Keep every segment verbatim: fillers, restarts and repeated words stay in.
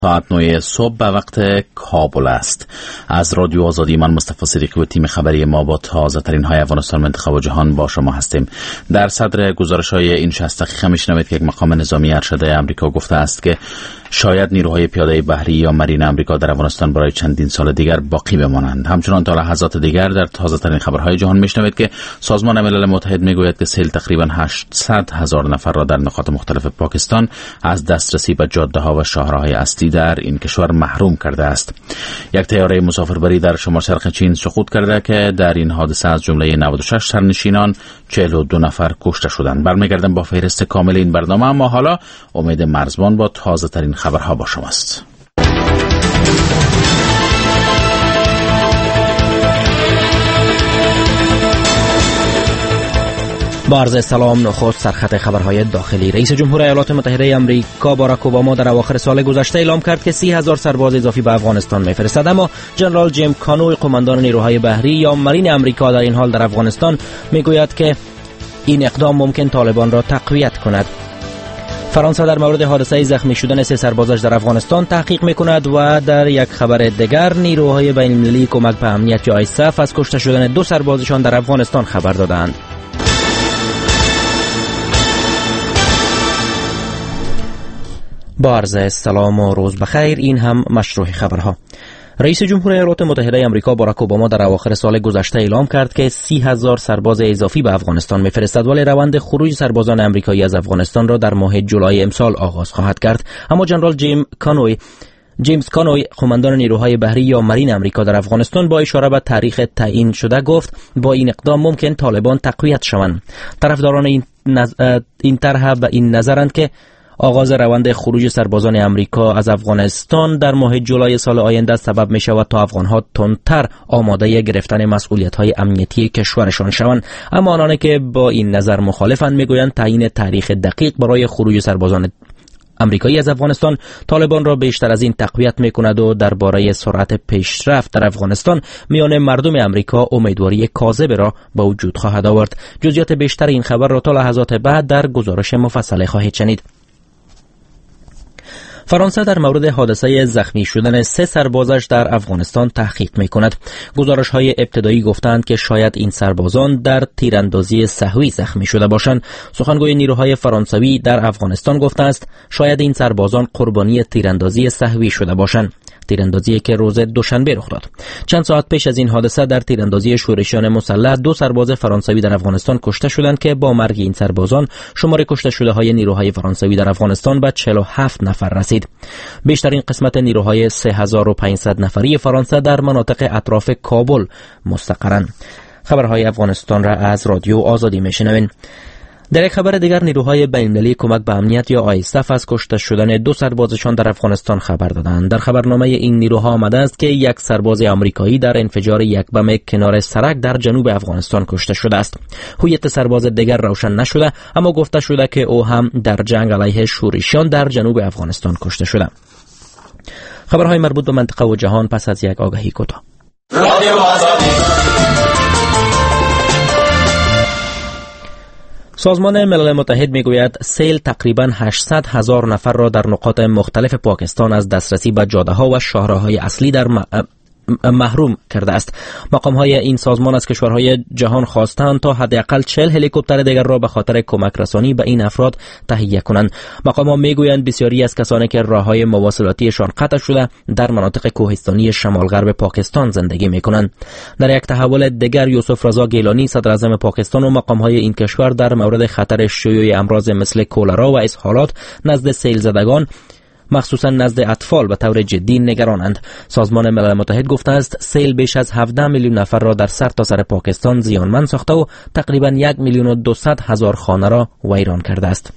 ساعت نه صبح به وقت کابل است. از رادیو آزادی من مصطفی صدیقی و تیم خبری ما با تازه ترین های افغانستان، منطقه و جهان با شما هستیم. در صدر گزارش های این شصت دقیقه میشنوید که یک مقام نظامی ارشد امریکا گفته است که شاید نیروهای پیاده بحری یا مارین امریکا در افغانستان برای چندین سال دیگر باقی بمانند. همچنان تا لحظات دیگر در تازه ترین خبرهای جهان میشنوید که سازمان ملل متحد میگوید که سیل تقریبا هشتصد هزار نفر را در نقاط مختلف پاکستان از دسترسی به جاده‌ها و شاهراهای اصلی در این کشور محروم کرده است. یک طیاره مسافربری در شمال شرق چین سقوط کرده که در این حادثه از جمله نود و شش سرنشینان چهل و دو نفر کشته شدند. برمیگردم با فهرست کامل این برنامه، اما حالا امید مرزبان با تازه ترین خبرها با شماست. با عرض سلام، نخست سرخط خبرهای داخلی. رئیس جمهور ایالات متحده آمریکا باراک اوباما در اواخر سال گذشته اعلام کرد که سی هزار سرباز اضافی به افغانستان میفرستد، اما جنرال جیم کانوی، قماندان نیروهای بحری یا مارین امریکا در این حال در افغانستان میگوید که این اقدام ممکن طالبان را تقویت کند. فرانسه در مورد حادثه زخمی شدن سه سربازش در افغانستان تحقیق میکند و در یک خبر دیگر نیروهای بین المللی کمک به امنیت یا آیسف از کشته شدن دو سربازشان در افغانستان خبر دادند. با عرض سلام و روز بخیر، این هم مشروع خبرها. رئیس جمهور ایالات متحده آمریکا باراک اوباما در اواخر سال گذشته اعلام کرد که سی هزار سرباز اضافی به افغانستان میفرستد، ولی روند خروج سربازان آمریکایی از افغانستان را در ماه جولای امسال آغاز خواهد کرد. اما جنرال جیم کانوی جیمز کانوی، قماندان نیروهای بحری یا مارین امریکا در افغانستان، با اشاره به تاریخ تعیین شده گفت با این اقدام ممکن طالبان تقویت شوند. طرفداران این نظ... این طرح به این نظرند که آغاز روند خروج سربازان امریکا از افغانستان در ماه جولای سال آینده سبب می شود تا افغانها تندتر آماده گرفتن مسئولیت‌های امنیتی کشورشان شوند. اما آنانی که با این نظر مخالفند میگویند تعیین تاریخ دقیق برای خروج سربازان امریکایی از افغانستان طالبان را بیشتر از این تقویت میکند و درباره سرعت پیشرفت در افغانستان میان مردم امریکا امیدواری کاذب را به وجود خواهد آورد. جزئیات بیشتر این خبر را تا لحظات بعد در گزارش مفصل خواهید شنید. فرانسه در مورد حادثه زخمی شدن سه سربازش در افغانستان تحقیق میکند. گزارش‌های ابتدایی گفتند که شاید این سربازان در تیراندازی سهوی زخمی شده باشند. سخنگوی نیروهای فرانسوی در افغانستان گفته است شاید این سربازان قربانی تیراندازی سهوی شده باشند. تیراندازی که روز دوشنبه رخ داد. چند ساعت پیش از این حادثه در تیراندازی شورشیان مسلح دو سرباز فرانسوی در افغانستان کشته شدند که با مرگ این سربازان شمار کشته شده های نیروهای فرانسوی در افغانستان به چهل و هفت نفر رسید. بیشترین قسمت نیروهای سه هزار و پانصد نفری فرانسه در مناطق اطراف کابل مستقرند. خبرهای افغانستان را از رادیو آزادی میشنوین. در یک خبر دیگر نیروهای بین‌المللی کمک به امنیت یا آیسف از کشته شدن دو سربازشان در افغانستان خبر دادند. در خبرنامه این نیروها آمده است که یک سرباز آمریکایی در انفجار یک بم کنار سرک در جنوب افغانستان کشته شده است. هویت سرباز دیگر روشن نشده، اما گفته شده که او هم در جنگ علیه شورشیان در جنوب افغانستان کشته شده. خبرهای مربوط به منطقه و جهان پس از یک آگهی کوتاه. رادیو آزادی. سازمان ملل متحد میگوید سیل تقریباً هشتصد هزار نفر را در نقاط مختلف پاکستان از دسترسی به جاده‌ها و شاهراهای اصلی در محروم کرده است. مقام‌های این سازمان از کشورهای جهان خواستند تا حداقل چهل هلیکوپتر دیگر را به خاطر کمک رسانی به این افراد تهیه کنند. مقام‌ها میگویند بسیاری از کسانی که راه‌های مواصلاتیشان قطع شده در مناطق کوهستانی شمال غرب پاکستان زندگی می‌کنند. در یک تحول دیگر یوسف رضا گیلانی، صدر اعظم پاکستان، و مقام‌های این کشور در مورد خطر شیوع امراض مثل کولرا و اسهالات نزد سیل زدگان، مخصوصا نزد اطفال، به طور جدی نگرانند. سازمان ملل متحد گفته است سیل بیش از هفده میلیون نفر را در سرتاسر سر پاکستان زیانمند ساخته و تقریبا یک میلیون و دویست هزار خانه را ویران کرده است.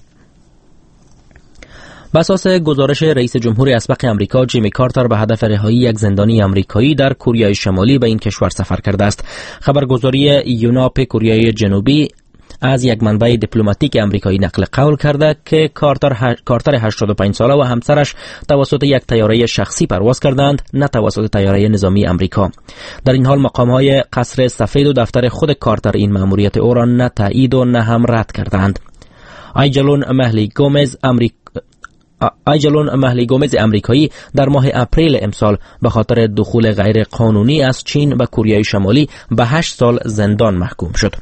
بر اساس گزارش رئیس جمهور اسبق آمریکا جیمی کارتر به هدف رهایی یک زندانی آمریکایی در کره شمالی به این کشور سفر کرده است. خبرگزاری یوناپ کره جنوبی از یک منبع دیپلماتیک آمریکایی نقل قول کرده که کارتر هش... کارتر هشتاد و پنج ساله و همسرش توسط یک طیاره شخصی پرواز کردند، نه توسط طیاره نظامی آمریکا. در این حال مقام‌های قصر سفید و دفتر خود کارتر این مأموریت او را نه تایید و نه هم رد کردند. آیجلون مهلی گومز، امریک... آیجلون مهلی گومز امریکایی در ماه اپریل امسال به خاطر دخول غیر قانونی از چین و کره شمالی به هشت سال زندان محکوم شد.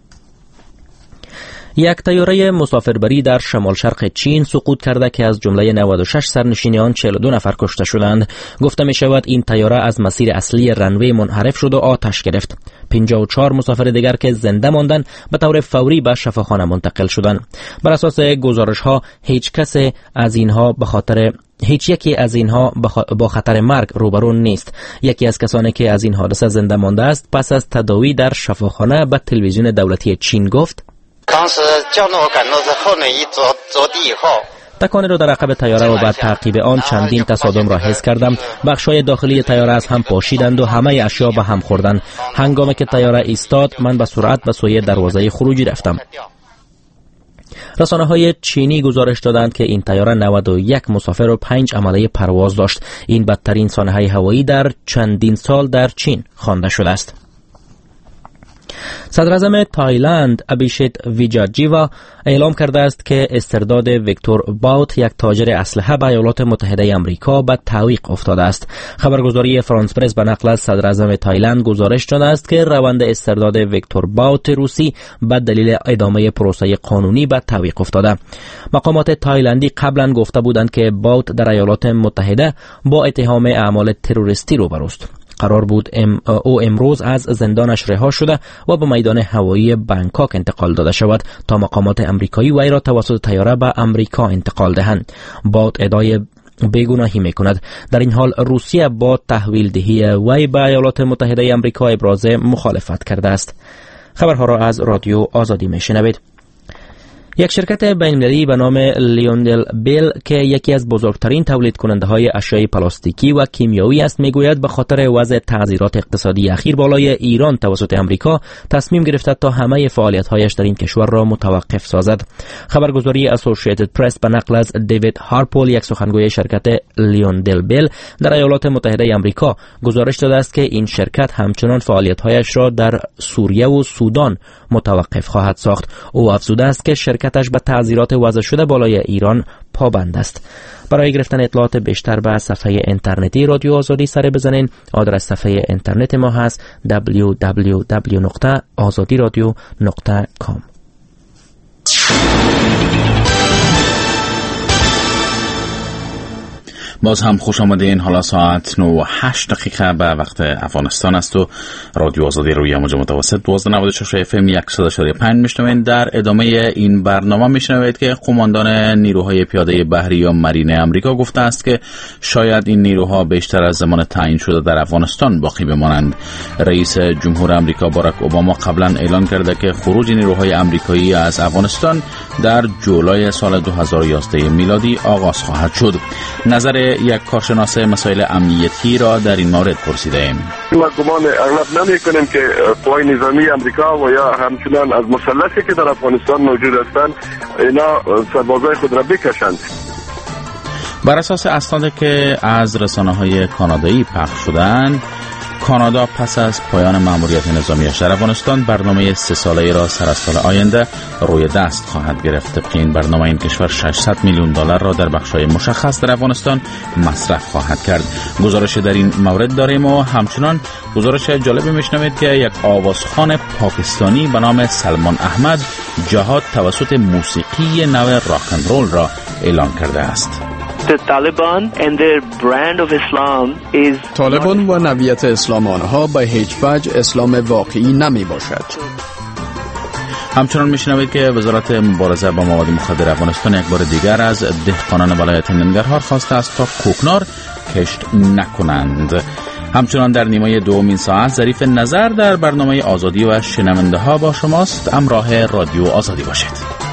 یک طیاره مسافربری در شمال شرق چین سقوط کرده که از جمله نود و شش سرنشین آن چهل و دو نفر کشته شدند. گفته می شود این طیاره از مسیر اصلی رنوی منحرف شد و آتش گرفت. پنجاه و چهار مسافر دیگر که زنده ماندند به طور فوری به شفاخانه منتقل شدند. بر اساس گزارش ها هیچ کس از اینها به خاطر هیچ یکی از اینها با خطر مرگ روبرو نیست. یکی از کسانی که از این حادثه زنده مانده است پس از تداوی در شفاخانه به تلویزیون دولتی چین گفت: تکانی را در عقب طیاره و بعد تعقیب آن چندین تصادم را حس کردم. بخش‌های داخلی طیاره از هم پاشیدند و همه اشیا به هم خوردند. هنگامی که طیاره ایستاد من به سرعت به سوی دروازه خروجی رفتم. رسانه‌های چینی گزارش دادند که این طیاره نود و یک مسافر و پنج عمله پرواز داشت. این بدترین سانحه هوایی در چندین سال در چین خوانده شده است. صدر اعظم تایلند ابیشیت ویجاجیوا اعلام کرده است که استرداد ویکتور باوت یک تاجر اسلحه به ایالات متحده آمریکا به تعویق افتاده است. خبرگزاری فرانس پرس به نقل از صدر اعظم تایلند گزارش داده است که روند استرداد ویکتور باوت روسی به دلیل ادامه پروسه قانونی به تعویق افتاده. مقامات تایلندی قبلا گفته بودند که باوت در ایالات متحده با اتهام اعمال تروریستی روبروست. قرار بود ام او امروز از زندانش رها شده و به میدان هوایی بانکوک انتقال داده شود تا مقامات امریکایی وی را توسط طیاره به امریکا انتقال دهند. باوت ادعای بیگناهی میکند. در این حال روسیه با تحویل دهی وی به ایالات متحده آمریکا ابراز مخالفت کرده است. خبرها را از رادیو آزادی میشنوید. یک شرکت بین‌المللی به نام لیوندل بیل که یکی از بزرگترین تولید کننده های اشیاء پلاستیکی و کیمیایی است میگوید به خاطر وضع تغییرات اقتصادی اخیر بالای ایران توسط امریکا تصمیم گرفته تا همه فعالیت هایش در این کشور را متوقف سازد. خبرگزاری اسوسییتد پرس به نقل از دیوید هارپول یک سخنگوی شرکت لیوندل بیل در ایالات متحده آمریکا گزارش داده است که این شرکت همچنان فعالیت هایش را در سوریه و سودان متوقف خواهد ساخت. او افزوده است که شرکتش به تعزیرات وضع شده بالای ایران پابند است. برای گرفتن اطلاعات بیشتر به صفحه اینترنتی رادیو آزادی سر بزنین. آدرس صفحه اینترنت ما هست دبلیو دبلیو دبلیو دات آزادی رادیو دات کام. باز هم خوش آمدین. حالا ساعت نه و هشت دقیقه به وقت افغانستان است و رادیو آزادی روی موج متوسط دوازده نود و شش اف ام صد و چهار و پنج میشنوید. در ادامه این برنامه میشنوید که قماندان نیروهای پیاده بحری یا مرین امریکا گفته است که شاید این نیروها بیشتر از زمان تعیین شده در افغانستان باقی بمانند. رئیس جمهور امریکا باراک اوباما قبلا اعلان کرده که خروج نیروهای امریکایی از افغانستان در جولای سال دو هزار و یازده میلادی آغاز خواهد شد. نظر یک کارشناس مسائل امنیتی را در این مورد پرسیده ایم. ما گمان اغلب نمی کنیم که قوای نظامی امریکا و یا همچنان از مسلحی که در افغانستان موجود هستند اینا سربازای خود را بکشند. بر اساس اسنادی که از رسانه‌های کانادایی پخش شدند، کانادا پس از پایان مأموریت نظامیش در افغانستان برنامه سه ساله را سر از سال آینده روی دست خواهد گرفت. طبق این برنامه این کشور ششصد میلیون دلار را در بخش‌های مشخص در افغانستان مصرف خواهد کرد. گزارش در این مورد داریم و همچنان گزارش جالبی میشنوید که یک آوازخوان پاکستانی به نام سلمان احمد جهاد توسط موسیقی نو راک اند رول را اعلان کرده است. The Taliban and their brand of Islam is طالبان و نوعیت اسلام آنها به هیچ وجه اسلام واقعی نمی باشد. همچنان میشنوید که وزارت مبارزه با مواد مخدر افغانستان یک بار دیگر از دهقانان ولایت ننگرهار خواسته است تا کوکنار کشت نکنند. همچنان در نیمه دومین ساعت ظریف نظر در برنامه آزادی و شنونده ها با شماست. همراه رادیو آزادی باشید.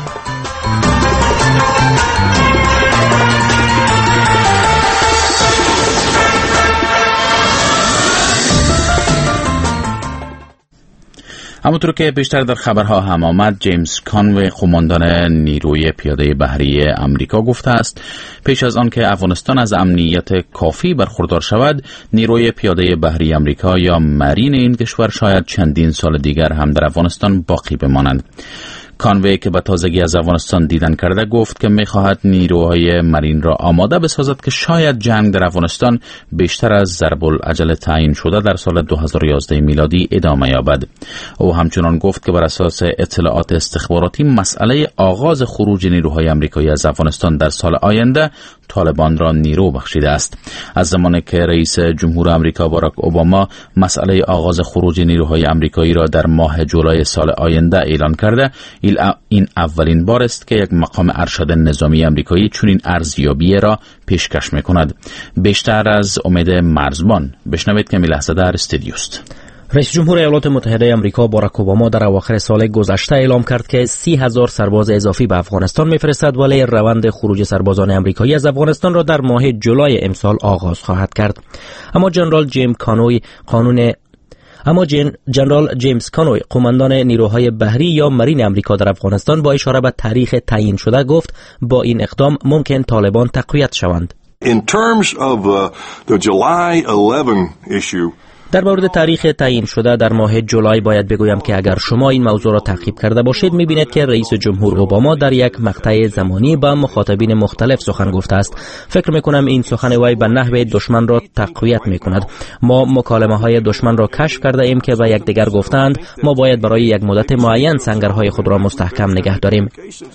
همونطور که بیشتر در خبرها هم آمد، جیمز کانوی قماندان نیروی پیاده بحری امریکا گفته است پیش از آن که افغانستان از امنیت کافی برخوردار شود، نیروی پیاده بحری امریکا یا مرین این کشور شاید چندین سال دیگر هم در افغانستان باقی بمانند. کانوی که به تازگی از افغانستان دیدن کرده گفت که می‌خواهد نیروهای مرین را آماده بسازد که شاید جنگ در افغانستان بیشتر از ضرب العجل تعیین شده در سال دو هزار و یازده میلادی ادامه یابد. او همچنان گفت که بر اساس اطلاعات استخباراتی مسئله آغاز خروج نیروهای آمریکایی از افغانستان در سال آینده طالبان را نیرو بخشیده است. از زمانی که رئیس جمهور آمریکا باراک اوباما مسئله آغاز خروج نیروهای آمریکایی را در ماه جولای سال آینده اعلان کرده، این اولین بار است که یک مقام ارشد نظامی آمریکایی چنین ارزیابی را پیشکش می‌کند. بیشتر از امید مرزبان بشنوید که لحظه در استودیو است. رئیس جمهور ایالات متحده آمریکا باراک اوباما در اواخر سال گذشته اعلام کرد که سی هزار سرباز اضافی به افغانستان میفرستد، ولی روند خروج سربازان آمریکایی از افغانستان را در ماه جولای امسال آغاز خواهد کرد. اما جنرال جیم کانوی قانون اما جن... جنرال جیمز کانوی قماندان نیروهای بحری یا مرین آمریکا در افغانستان با اشاره به تاریخ تعیین شده گفت با این اقدام ممکن طالبان تقویت شوند. In terms of uh, the July eleven issue, در مورد تاریخ تعیین شده در ماه جولای باید بگویم که اگر شما این موضوع را تعقیب کرده باشید می‌بینید که رئیس جمهور اوباما در یک مقطع زمانی با مخاطبین مختلف سخن گفته است. فکر می‌کنم این سخن وی به نحو دشمن را تقویت می‌کند. ما مکالمه‌های دشمن را کشف کرده ایم که به یکدیگر گفتند ما باید برای یک مدت معین سنگرهای خود را مستحکم نگه داریم.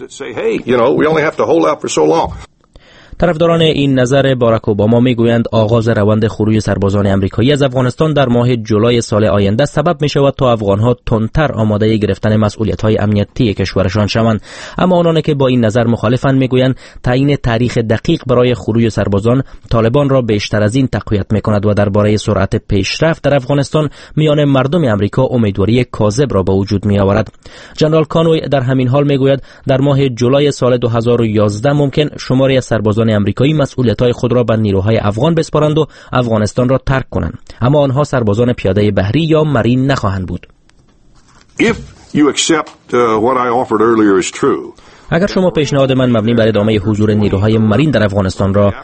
طرفداران این نظر باراک اوباما میگویند آغاز روند خروج سربازان آمریکایی از افغانستان در ماه جولای سال آینده سبب می شود تا افغانها تندتر آماده گرفتن مسئولیت‌های امنیتی کشورشان شوند. اما آنان که با این نظر مخالفند میگویند تعیین تاریخ دقیق برای خروج سربازان طالبان را بیشتر از این تقویت میکند و درباره سرعت پیشرفت در افغانستان میان مردم آمریکا امیدواری کاذب را به وجود می آورد. جنرال کانوی در همین حال میگوید در ماه جولای سال دو هزار و یازده ممکن شماری از سربازان آمریکایی مسئولیت‌های خود را به نیروهای افغان بسپارند و افغانستان را ترک کنند، اما آنها سربازان پیاده بحری یا مرین نخواهند بود. If you accept uh, what I offered earlier is true, اگر شما پیشنهاد من مبنی بر ادامه حضور نیروهای مرین در افغانستان را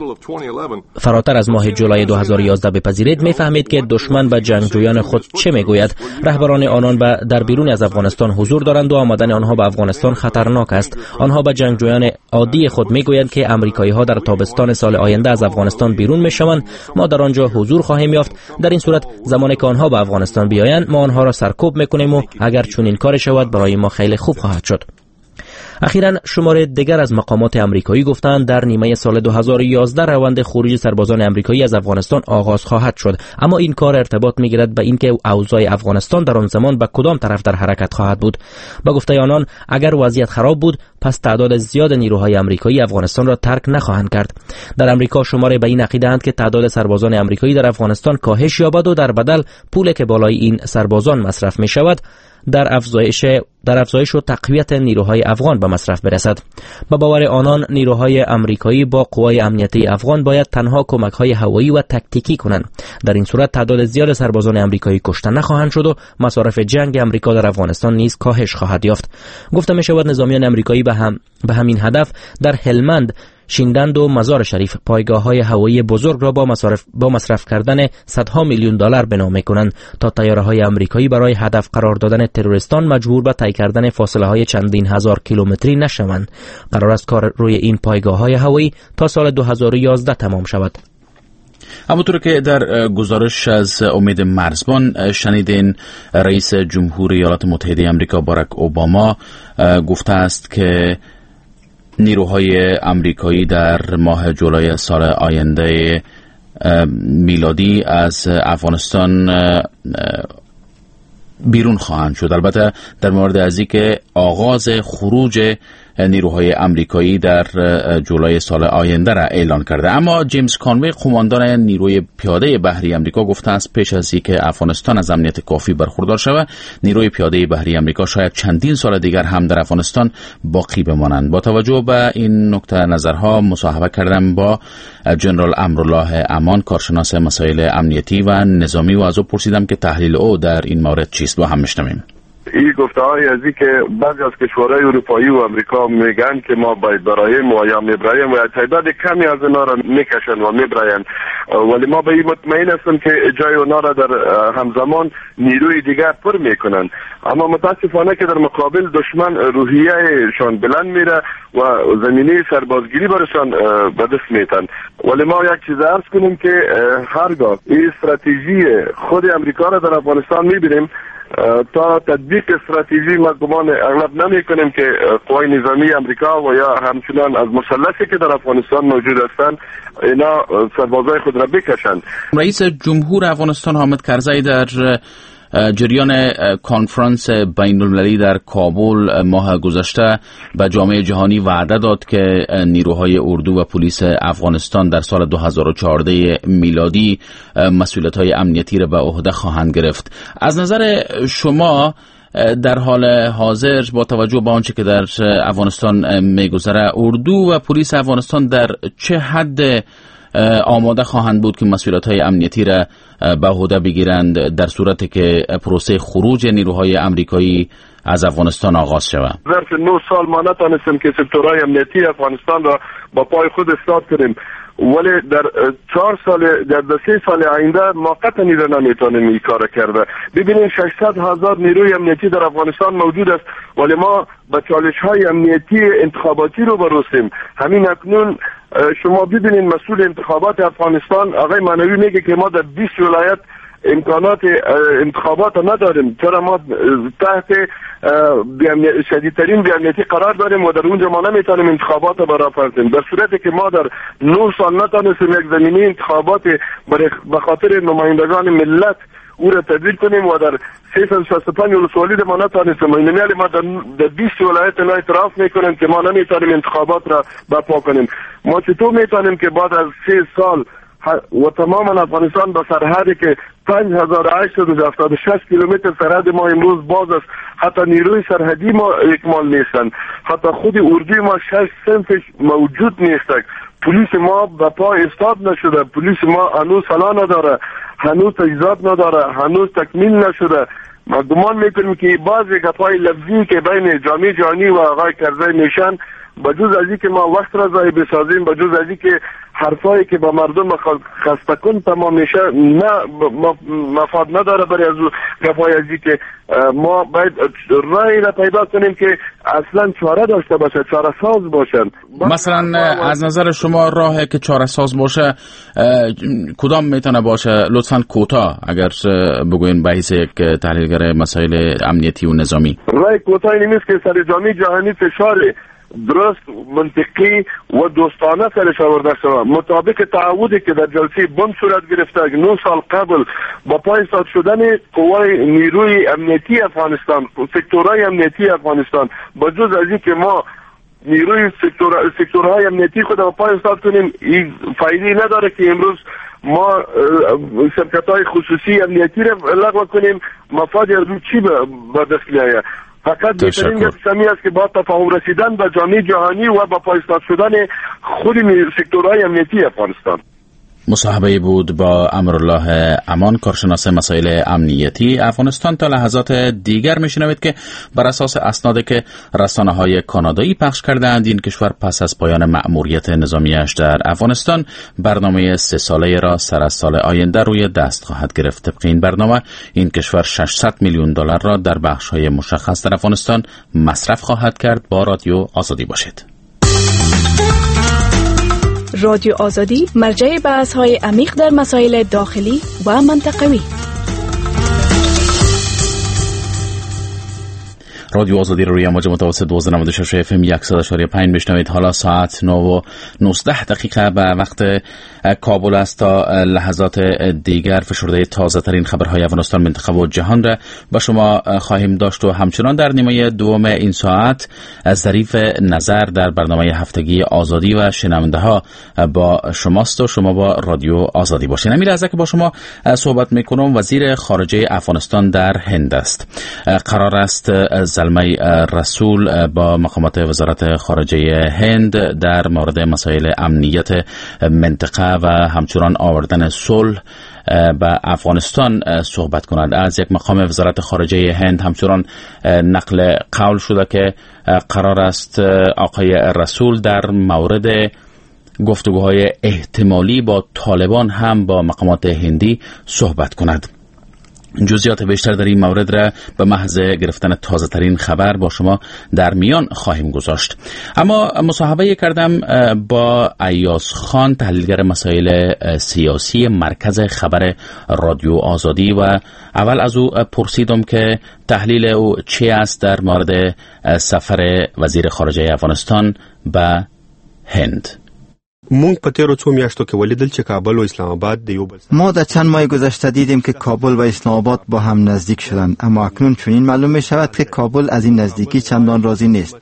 فراتر از ماه جولای دو هزار و یازده بپذیرید، میفهمید که دشمن به جنگجویان خود چه میگوید. رهبران آنان در بیرون از افغانستان حضور دارند و آمدن آنها به افغانستان خطرناک است. آنها به جنگجویان عادی خود میگویند که امریکایی ها در تابستان سال آینده از افغانستان بیرون میشوند، ما در آنجا حضور خواهیم یافت. در این صورت زمانی که آنها به افغانستان بیایند ما آنها را سرکوب میکنیم و اگر چون این کار شود برای ما خیلی خوب خواهد شد. اخیراً شمار دیگر از مقامات آمریکایی گفتند در نیمه سال دو هزار و یازده روند خروج سربازان آمریکایی از افغانستان آغاز خواهد شد، اما این کار ارتباط می‌گیرد به اینکه اوضاع افغانستان در آن زمان به کدام طرف در حرکت خواهد بود. با گفته آنان اگر وضعیت خراب بود پس تعداد زیاد نیروهای آمریکایی افغانستان را ترک نخواهند کرد. در آمریکا شمار به این عقیده‌اند که تعداد سربازان آمریکایی در افغانستان کاهش یابد و در بدل پولی که بالای این سربازان مصرف می‌شود در افزایش در افزایش و تقویت نیروهای افغان به مصرف برسد. با باور آنان نیروهای آمریکایی با قوای امنیتی افغان باید تنها کمک‌های هوایی و تاکتیکی کنند. در این صورت تعداد زیاد سربازان آمریکایی کشته نخواهند شد و مصارف جنگ آمریکا در افغانستان نیز کاهش خواهد یافت. گفته می شود نظامیان آمریکایی به هم به همین هدف در هلمند، شیندند و مزار شریف پایگاه‌های هوایی بزرگ را با مصرف با مصرف کردن صدها میلیون دلار بنا می‌کنند تا طیاره‌های آمریکایی برای هدف قرار دادن تروریستان مجبور به طی کردن فاصله‌های چندین هزار کیلومتری نشوند. قرار است کار روی این پایگاه‌های هوایی تا سال دو هزار و یازده تمام شود. همونطور که در گزارش از امید مرزبان شنیدین، رئیس جمهور ایالات متحده آمریکا باراک اوباما گفته است که نیروهای آمریکایی در ماه جولای سال آینده میلادی از افغانستان بیرون خواهند شد. البته در مورد از اینکه آغاز خروج نیروهای آمریکایی در جولای سال آینده را اعلان کرده، اما جیمز کانوی قماندان نیروی پیاده بحری آمریکا گفته است پیش از اینکه افغانستان از امنیت کافی برخوردار شود نیروی پیاده بحری آمریکا شاید چندین سال دیگر هم در افغانستان باقی بمانند. با توجه به این نکته نظرها مصاحبه کردم با جنرال امرالله امان، کارشناس مسائل امنیتی و نظامی، و از او پرسیدم که تحلیل او در این مورد چیست. با هم میشنویم. این گفته های ازی که بعضی از کشورهای اروپایی و امریکا میگن که ما باید برایم و یا میبرایم و تعداد کمی از اینا را میکشن و میبراین، ولی ما به این مطمئن هستیم که جای اونا را در همزمان نیروی دیگر پر میکنن. اما متاسفانه که در مقابل دشمن روحیهشان بلند میره و زمینه سربازگیری برشان به دست میتن. ولی ما یک چیز عرض کنیم که هرگاه این استراتژی خود امریکا را در افغانستان میبینیم تا تطبیق استراتژی ما گمان اغلب نمی کنیم که قوای نظامی امریکا و یا همچنان از مثلثی که در افغانستان موجود هستند اینا سربازای خود را بکشند. رئیس جمهور افغانستان حامد کرزی در جریان کنفرانس بین المللی در کابل ماه گذشته به جامعه جهانی وعده داد که نیروهای اردو و پلیس افغانستان در سال دو هزار و چهارده میلادی مسئولیت‌های امنیتی را به عهده خواهند گرفت. از نظر شما در حال حاضر با توجه به آنچه که در افغانستان می‌گذره، اردو و پلیس افغانستان در چه حد آماده خواهند بود که مسئولیت‌های امنیتی را به عهده بگیرند در صورتی که پروسه خروج نیروهای امریکایی از افغانستان آغاز شود؟ ظرف نه سال ما نتانستیم که سکتورهای امنیتی افغانستان را با پای خود استاد کنیم، ولی در چهار سال در سه سال آینده ما قطعا را نمیتونیم این کار کرده. ببینید ششصد هزار نیروی امنیتی در افغانستان موجود است، ولی ما با چالش های امنیتی انتخاباتی رو بروستیم. همین اکنون شما ببینید مسئول انتخابات افغانستان آقای معنوی میگه که ما در بیست ولایت امکانات انتخابات نداریم، چرا ما تحت شدیدترین بی‌امنیتی قرار داریم و در اونجا ما نمیتونیم انتخابات را برپا کنیم، در صورتی که ما در نه سال نتونستیم یک زمینی انتخابات به خاطر نمایندگان ملت او را تدوین کنیم و در سیصد و شصت و پنج ولسوالی ما نتونستیم. اینمی ما در بیست ولایت اینا اعتراف میکنیم که ما نمیتونیم انتخابات را برپا کنیم. ما چطور میتونیم که بعد از سه سال و تماما افغانستان به سرحدی که پنج هزار و هشتصد و هفتاد و شش کیلومتر سرحد ما امروز باز است، حتی نیروی سرحدی ما اکمال نیستند، حتی خود اردوی ما شش صنفش موجود نیست، پلیس ما به پا استاد نشده، پلیس ما هنوز سلا نداره، هنوز تجهیزات نداره، هنوز تکمیل نشده. ما گمان میکنیم که بعضی گپای لفظی که بین جامعه جهانی و آقای کرزی میشن، بجز از این که ما وقت را ضایع بسازیم، بجز از این که حرفایی که با مردم خسته کن تمام میشه نه مفاد نداره، برای از گپای از این که ما باید راهی را پیدا کنیم که اصلا چاره داشته باشه، چاره ساز باشن. مثلا از نظر شما راهی که چاره ساز باشه کدام میتونه باشه؟ لطفاً کوتاه اگر بگوین به حیث یک تحلیلگر مسائل امنیتی و نظامی. راه کوتاه این نیست که سر جامعه جهانی فشار درست، منطقی و دوستانه سرش آورده شود مطابق تعهدی که در جلسه بن صورت گرفته نه سال قبل با پای ایستاد شدن قوای نیروی امنیتی افغانستان، سکتورهای امنیتی افغانستان. بجز از این که ما نیروی سکتور سکتورهای امنیتی خود با پای ایستاد کنیم، این فایده نداره که امروز ما شرکت‌های خصوصی امنیتی را لغو کنیم، مفاد اردو چی به دست می‌آید؟ فقط بهترین گفتمی است که با تفاهم رسیدن به جامعه جهانی و با پای ایستاد شدن خود سکتورهای امنیتی افغانستان. مصاحبه بود با امرالله امان، کارشناس مسائل امنیتی افغانستان. تا لحظات دیگر میشنوید که بر اساس اسنادی که رسانه‌های کانادایی پخش کردند، این کشور پس از پایان مأموریت نظامیش در افغانستان برنامه سه ساله را سر از سال آینده روی دست خواهد گرفت. طبق این برنامه این کشور ششصد میلیون دلار را در بخش‌های مشخص در افغانستان مصرف خواهد کرد. با رادیو آزادی باشید. رادیو آزادی مرجع بحث‌های عمیق در مسائل داخلی و منطقوی. رادیو آزادی رو روی موج متوسط دویست و نود و شش اف ام صد و چهار و پنج بشنوید. حالا ساعت نه و نوزده دقیقه به وقت کابل است. تا لحظات دیگر فشرده تازه ترین خبرهای افغانستان، منطقه و جهان را با شما خواهیم داشت و همچنان در نیمه دوم این ساعت ظریف نظر در برنامه هفتگی آزادی و شنونده ها با شماست و شما با رادیو آزادی باشین. امیر از که با شما صحبت میکنم. وزیر خارجه افغانستان در هند است. قرار است مکالمه رسول با مقامات وزارت خارجه هند در مورد مسائل امنیت منطقه و همچنان آوردن صلح به افغانستان صحبت کند. از یک مقام وزارت خارجه هند همچنان نقل قول شده که قرار است آقای رسول در مورد گفتگوهای احتمالی با طالبان هم با مقامات هندی صحبت کند. جزئیات بیشتر در این مورد را به محض گرفتن تازه ترین خبر با شما در میان خواهیم گذاشت. اما مصاحبه کردم با ایاز خان، تحلیلگر مسائل سیاسی مرکز خبر رادیو آزادی، و اول از او پرسیدم که تحلیل او چی است در مورد سفر وزیر خارجه افغانستان به هند. مونږ په تیرو څو میاشتو کې ولیدل چې کابل و اسلام آباد د یو بل ما در چند ماه گذشته دیدیم که کابل و اسلام آباد با هم نزدیک شدند، اما اکنون چنین معلوم می شود که کابل از این نزدیکی چندان راضی نیست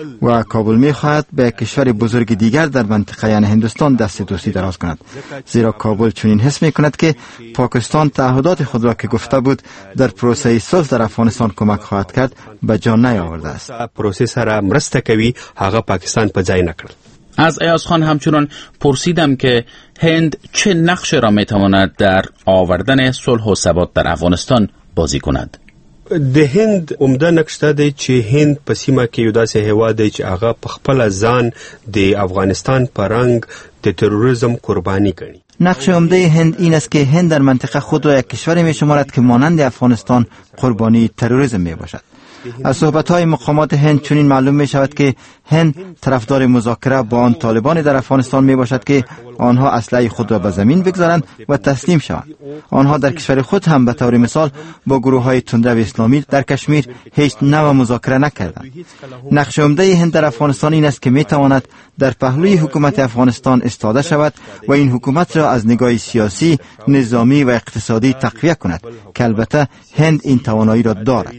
و کابل می خواهد به کشور بزرگ دیگر در منطقه یعنی هندوستان دست دوستی دراز کند، زیرا کابل چنین حس می کند که پاکستان تعهدات خود را که گفته بود در پروسه صلح در افغانستان کمک خواهد کرد به جا نیاورده است. پروسه سره مرسته کوي هغه پاکستان په ځای نکړ. از ایاز خان همچنان پرسیدم که هند چه نقش را میتواند در آوردن صلح و ثبات در افغانستان بازی کند. د هند عمده نقش دی چې هند په سیمه کې یو داسې هیواد دی چې هغه په خپل ځان د افغانستان په رنګ د تروریسم قربانی کړي. نقش عمده هند این است که هند در منطقه خود را یک کشوری می شمارد که مانند افغانستان قربانی تروریسم می باشد. از صحبت‌های مقامات هند چنین معلوم می شود که هند طرفدار مذاکره با آن طالبان در افغانستان می باشد که آنها اسلحه خود را به زمین بگذارند و تسلیم شوند. آنها در کشور خود هم به طور مثال با گروه‌های تندرو اسلامی در کشمیر هیچ نوع مذاکره نکردند. نقش عمده هند در افغانستان این است که می تواند در پهلوی حکومت افغانستان استاده شود و این حکومت را از نگاه سیاسی، نظامی و اقتصادی تقویت کند که البته هند این توانایی را دارد.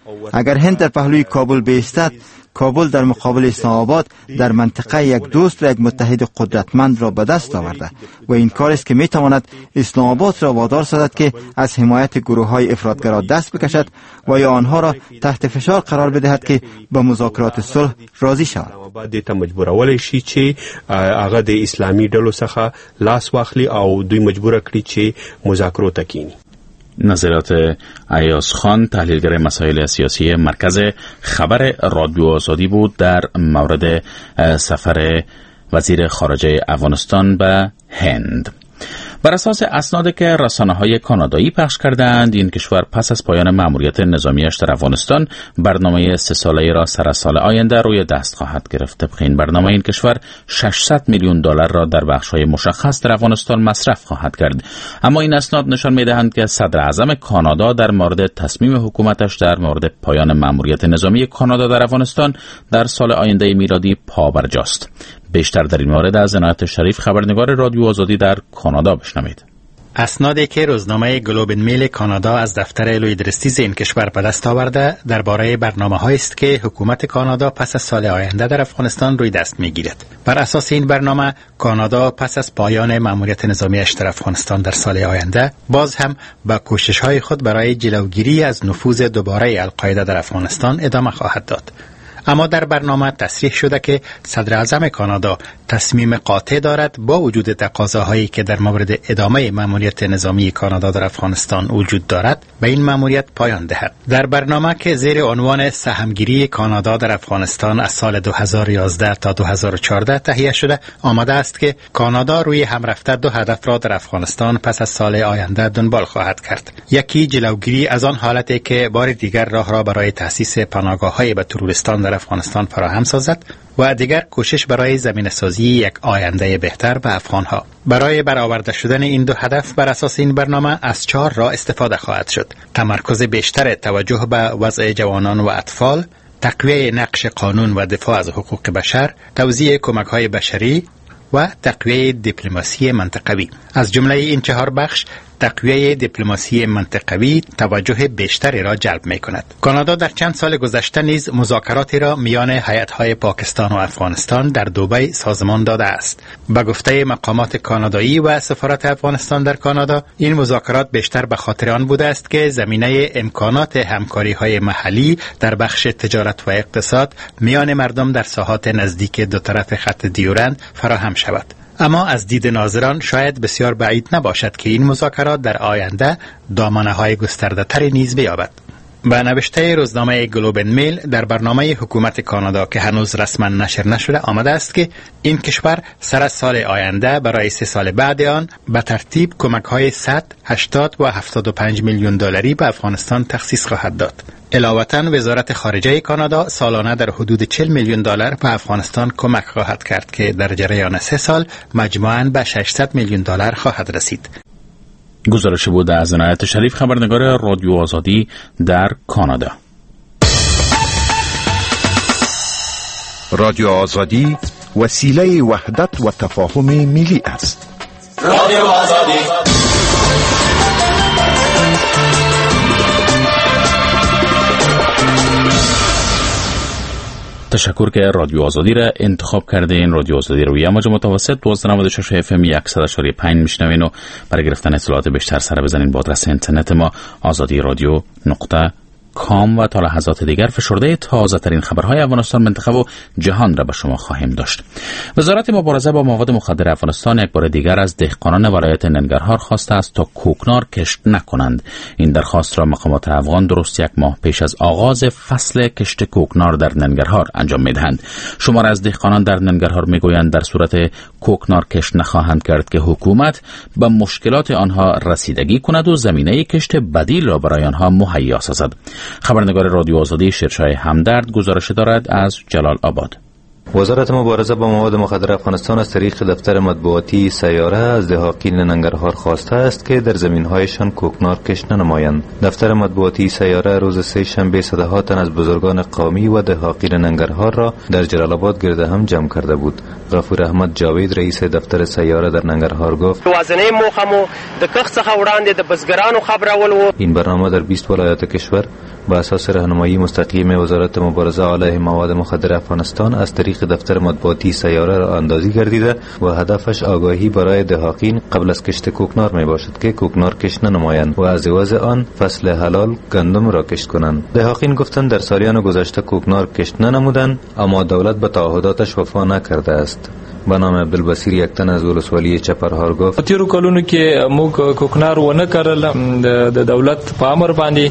اگر هند در پهلوی کابل بایستد، کابل در مقابل اسلام آباد در منطقه یک دوست و یک متحد قدرتمند را به دست آورده و این کار است که می تواند اسلام آباد را وادار سازد که از حمایت گروه‌های افراطگرا دست بکشد و یا آنها را تحت فشار قرار بدهد که به مذاکرات صلح راضی شوند. بعد ته مجبورول شي چې هغه د اسلامي ډلو څخه لاس واخلي او دوی مجبور کړي چې مذاکرات وکړي. نظرات ایاز خان، تحلیلگر مسائل سیاسی مرکز خبر رادیو آزادی بود در مورد سفر وزیر خارجه افغانستان به هند. بر اساس اسنادی که رسانه‌های کانادایی پخش کردند، این کشور پس از پایان مأموریت نظامیش در افغانستان برنامه سه ساله‌ای را سر سال آینده روی دست خواهد گرفت. طبق این برنامه این کشور ششصد میلیون دلار را در بخش‌های مشخص در افغانستان مصرف خواهد کرد. اما این اسناد نشان می‌دهند که صدر اعظم کانادا در مورد تصمیم حکومتش در مورد پایان مأموریت نظامی کانادا در افغانستان در سال آینده میلادی پابرجاست. بیشتر در این مورد از عنایت شریف، خبرنگار رادیو آزادی در کانادا، بشنوید. اسنادی که روزنامه گلوب ان میل کانادا از دفتر لوید رستیز این کشور به دست آورده درباره برنامه‌هایی است که حکومت کانادا پس از سال آینده در افغانستان روی دست می‌گیرد. بر اساس این برنامه، کانادا پس از پایان مأموریت نظامیش در افغانستان در سال آینده باز هم با کوشش‌های خود برای جلوگیری از نفوذ دوباره القاعده در افغانستان ادامه خواهد داد. اما در برنامه تصریح شده که صدر اعظم کانادا تصمیم قاطع دارد با وجود تقاضاهایی که در مورد ادامه مأموریت نظامی کانادا در افغانستان وجود دارد به این مأموریت پایان دهد. در برنامه که زیر عنوان سهمگیری کانادا در افغانستان از سال دو هزار و یازده تا دو هزار و چهارده تهیه شده، آمده است که کانادا روی هم رفته دو هدف را در افغانستان پس از سال آینده دنبال خواهد کرد. یکی جلوگیری از آن حالتی که بار دیگر راه را برای تأسیس پناهگاه‌های به تروریستان در افغانستان فراهم سازد و دیگر کوشش برای زمینه سازی یک آینده بهتر به افغانها. برای برآورده شدن این دو هدف بر اساس این برنامه از چهار راه استفاده خواهد شد: تمرکز بیشتر توجه به وضع جوانان و اطفال، تقویه نقش قانون و دفاع از حقوق بشر، توزیع کمک‌های بشری و تقویه دیپلماسی منطقوی. از جمله این چهار بخش، تقویه دیپلماسی منطقوی توجه بیشتری را جلب می کند. کانادا در چند سال گذشته نیز مذاکراتی را میان هیئت‌های پاکستان و افغانستان در دبی سازمان داده است. به گفته مقامات کانادایی و سفارت افغانستان در کانادا، این مذاکرات بیشتر به خاطر آن بوده است که زمینه امکانات همکاری‌های محلی در بخش تجارت و اقتصاد میان مردم در ساحات نزدیک دو طرف خط دیورند فراهم شود. اما از دید ناظران شاید بسیار بعید نباشد که این مذاکرات در آینده دامنه‌های گسترده‌تری نیز بیابد. به نوشته روزنامه گلوب اند میل در برنامه حکومت کانادا که هنوز رسما نشر نشده آمده است که این کشور سر از سال آینده برای سه سال بعد آن به ترتیب کمک‌های صد، هشتاد و هفتاد و پنج میلیون دلاری به افغانستان تخصیص خواهد داد. علاوه‌اً وزارت خارجه کانادا سالانه در حدود چهل میلیون دلار به افغانستان کمک خواهد کرد که در جریان سه سال مجموعاً به ششصد میلیون دلار خواهد رسید. گزارش بود از عنایت شریف، خبرنگار رادیو آزادی در کانادا. رادیو آزادی وسیله وحدت و تفاهم ملی است. رادیو آزادی. تشکر که رادیو آزادی را انتخاب کردین. رادیو آزادی روی امواج متوسط دوازده و نود و شش اف ام صد و چهار و پنج میشنوین و برای گرفتن اطلاعات بیشتر سر بزنین با آدرس اینترنت ما آزادی رادیو نقطه کام و تا لحظات دیگر فشرده تازه ترین خبرهای افغانستان، منطقه و جهان را به شما خواهیم داشت. وزارت مبارزه با مواد مخدر افغانستان یک بار دیگر از دهقانان ولایت ننگرهار خواسته است تا کوکنار کشت نکنند. این درخواست را مقامات افغان درست یک ماه پیش از آغاز فصل کشت کوکنار در ننگرهار انجام می‌دهند. شمار از دهقانان در ننگرهار میگویند در صورت کوکنار کشت نخواهند کرد که حکومت به مشکلات آنها رسیدگی کند و زمینه کشت بدیل را برای آنها مهیا سازد. خبرنگار رادیو آزادی شیرشاه همدرد گزارش دارد از جلال آباد. وزارت مبارزه با مواد مخدر افغانستان از طریق دفتر مطبوعاتی سیاره از دهاقین ننگرهار خواسته است که در زمین‌هایشان کوکنار کشت ننمایند. دفتر مطبوعاتی سیاره روز سه شنبه صدها تن از بزرگان قومی و دهاقین ننگرهار را در جلال آباد گرد هم جمع کرده بود. غفور احمد جاوید رئیس دفتر سیاره در ننگرهار گفت: وازنه موخمو د کښت څخه وړاندې د بزګرانو خبرول و. این برنامه در بیست ولایات کشور با اساس راهنمایی مستقیم وزارت مبارزه علیه مواد مخدر افغانستان از طریق دفتر مطبوعاتی سیاره را اندازی گردیده و هدفش آگاهی برای دهاقین قبل از کشت کوکنار می باشد که کوکنار کشت ننمایند و از عوض آن فصل حلال گندم را کشت کنند. دهاقین گفتند در سالیان گذشته کوکنار کشت ننمودند، اما دولت به تعهداتش وفا نکرده است. به نام عبدالبصیر یک تن از ولسوالی چپرهار گفت: تیرو کلونو کې موږ کوکنار ونه کړل د دولت په امر باندې،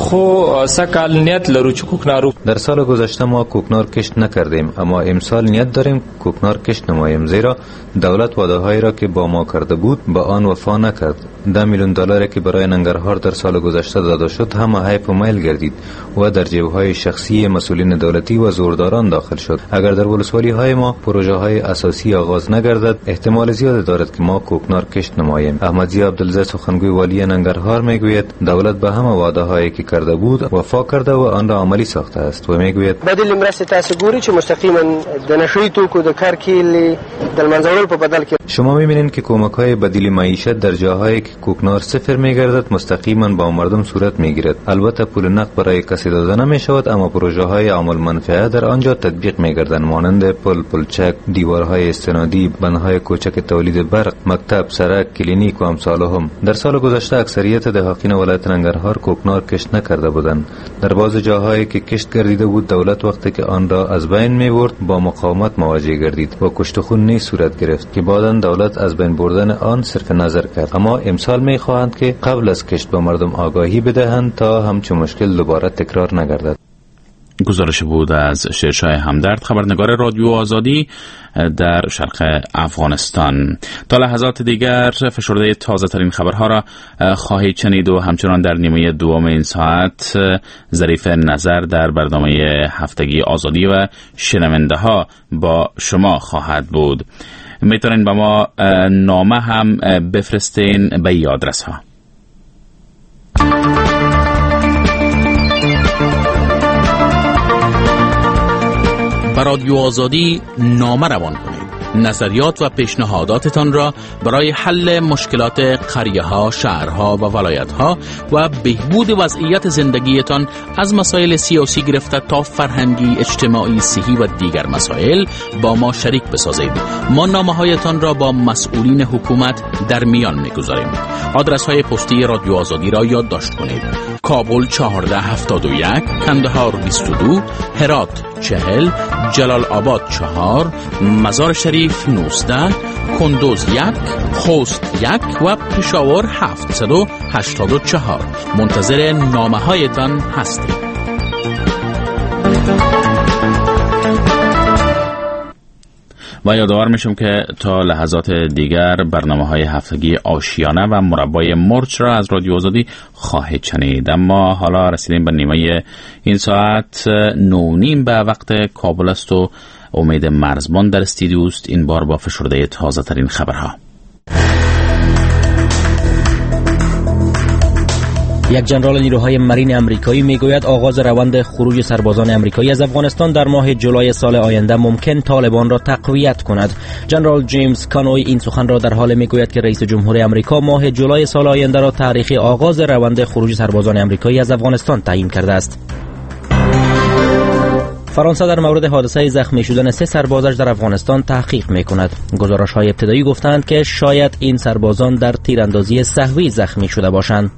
خو سکال نیت لرو چې کوکنارو. در سال گذشته ما کوکنار کشت نکردیم، اما امسال نیت داریم کوکنار کشت نماییم، زیرا دولت وعده‌هایی را که با ما کرده بود با آن وفا نکرد. ده میلیون دلاری که برای ننگرهار در سال گذشته داده شد همه حیف و میل گردید و در جیب‌های شخصی مسئولین دولتی و زورداران داخل شد. اگر در ولسوالی‌های ما پروژه‌های اساسی آغاز نگردد، احتمال زیاد دارد که ما کوکنار کشت نماییم. احمدزی عبدالزی سخنگوی والی ننگرهار میگوید دولت به همه وعده‌هایی که کرده بود وفا کرده و آن را عملی ساخته است و میگوید بدیل مرسته تاسو ګوري چې مستقیما د نشوي توکو د کارکیل د منځورل په بدل کې شما می‌بینید که کمک‌های بدیل معیشت در جاهایی که کوکنار صفر می‌گردد مستقیما با مردم صورت می‌گیرد. البته پول نقد برای کسی داده نمی‌شود، اما پروژه‌های عامل منفعه در آنجا تطبیق می‌گردند، مانند پل، پلچک، دیوارهای استنادی، بندهای کوچک تولید برق، مکتب، سرک، کلینیک و امثالهم. در سال گذشته اکثریت دهاقین ولایت ننگرهار کوکنار کشت نکرده بودند. در بعض جاهایی که کشت گردیده بود دولت وقتی که آن را از بین می‌برد با مقاومت مواجه گردید و کشت و خون نیز صورت گرفت که بعداً دولت از بین بردن آن صرف نظر کرد. اما امسال می‌خواهند که قبل از کشت به مردم آگاهی بدهند تا همچون مشکل دوباره تکرار نگردد. گزارش بود از شیرشاه همدرد، خبرنگار رادیو آزادی در شرق افغانستان. تا لحظات دیگر فشرده تازه ترین خبرها را خواهید شنید و همچنان در نیمه دوم این ساعت ظریف نظر در برنامه هفتگی آزادی و شنونده ها با شما خواهد بود. میتونین با ما نامه هم بفرستین به این آدرس ها. به رادیو آزادی نامه روان کنید. نظریات و پیشنهاداتتان را برای حل مشکلات قریه‌ها، شهرها و ولایت‌ها و بهبود وضعیت زندگیتان از مسائل سیاسی گرفته تا فرهنگی، اجتماعی، صحی و دیگر مسائل با ما شریک بسازید. ما نامه‌هایتان را با مسئولین حکومت در میان می‌گذاریم. آدرس های پستی رادیو آزادی را یادداشت کنید: کابل چهارده هفتاد و یک، کندهار بیست و دو، هرات چهل، جلال آباد چهار، مزار شریف نوزده، کندوز یک، خوست یک و پشاور هفتصد و هشتاد و چهار. منتظر نامه هایتان هستیم. و یادآور میشم که تا لحظات دیگر برنامه های هفتگی آشیانه و مربای مرچ را از رادیو آزادی خواهید شنید. اما حالا رسیدیم به نیمه این ساعت نو نیم به وقت کابل است و امید مرزبان در استودیو است، این بار با فشرده تازه ترین خبرها. یک ژنرال نیروهای مرین امریکایی میگوید آغاز روند خروج سربازان امریکایی از افغانستان در ماه جولای سال آینده ممکن طالبان را تقویت کند. ژنرال جیمز کانوی این سخن را در حال میگوید که رئیس جمهور آمریکا ماه جولای سال آینده را تاریخ آغاز روند خروج سربازان امریکایی از افغانستان تعیین کرده است. فرانسه در مورد حادثه زخمی شدن سه سربازش در افغانستان تحقیق میکند. گزارش‌های ابتدایی گفتند که شاید این سربازان در تیراندازی سهوی زخمی شده باشند.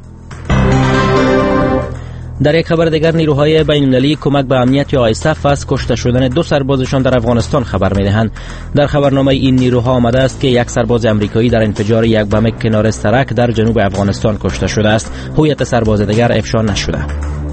در یک خبر دیگر نیروهای بین‌المللی کمک به امنیت یا آیسف از کشته شدن دو سربازشان در افغانستان خبر می‌دهند. در خبرنامه این نیروها آمده است که یک سرباز امریکایی در انفجار یک بم کنار سرک در جنوب افغانستان کشته شده است. هویت سرباز دیگر افشا نشده.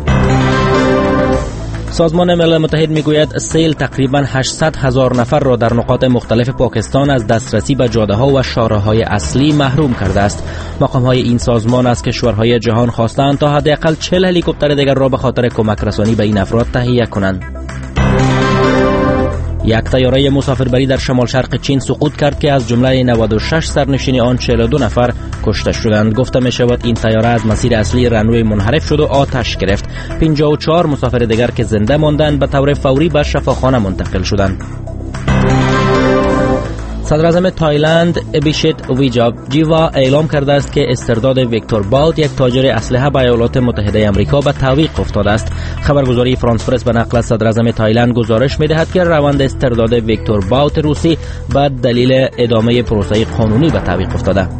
سازمان ملل متحد میگوید سیل تقریباً هشتصد هزار نفر را در نقاط مختلف پاکستان از دسترسی به جاده‌ها و شاهراهای اصلی محروم کرده است. مقام‌های این سازمان از کشورهای جهان خواستند تا حداقل چهل هلیکوپتر دیگر را به خاطر کمک رسانی به این افراد تهیه کنند. یک طیاره مسافربری در شمال شرق چین سقوط کرد که از جمله نود و شش سرنشین آن چهل و دو نفر کشته شدند. گفته می شود این طیاره از مسیر اصلی رنوی منحرف شد و آتش گرفت. پنجاه و چهار مسافر دیگر که زنده ماندند به طور فوری به شفاخانه منتقل شدند. صدر اعظم تایلند ابیشت ویجابجیوا اعلام کرده است که استرداد ویکتور باوت یک تاجر اسلحه به ایالات متحده آمریکا به تعویق افتاده است. خبرگزاری فرانس پرس به نقل از صدر اعظم تایلند گزارش می‌دهد که روند استرداد ویکتور باوت روسی به دلیل ادامه پروسه قانونی به تعویق افتاده.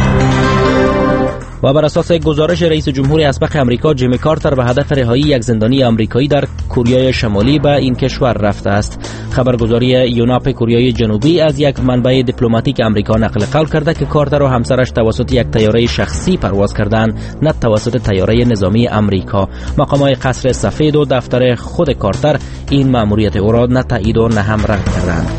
و بر اساس گزارش رئیس جمهور اسبق امریکا جیمی کارتر به هدف رهایی یک زندانی آمریکایی در کره شمالی به این کشور رفته است. خبرگزاری یوناپ کره جنوبی از یک منبع دیپلماتیک آمریکا نقل قول کرده که کارتر و همسرش توسط یک طیاره شخصی پرواز کردند، نه توسط طیاره نظامی آمریکا. مقامات قصر سفید و دفتر خود کارتر این مأموریت او را نه تایید و نه هم رد کردند.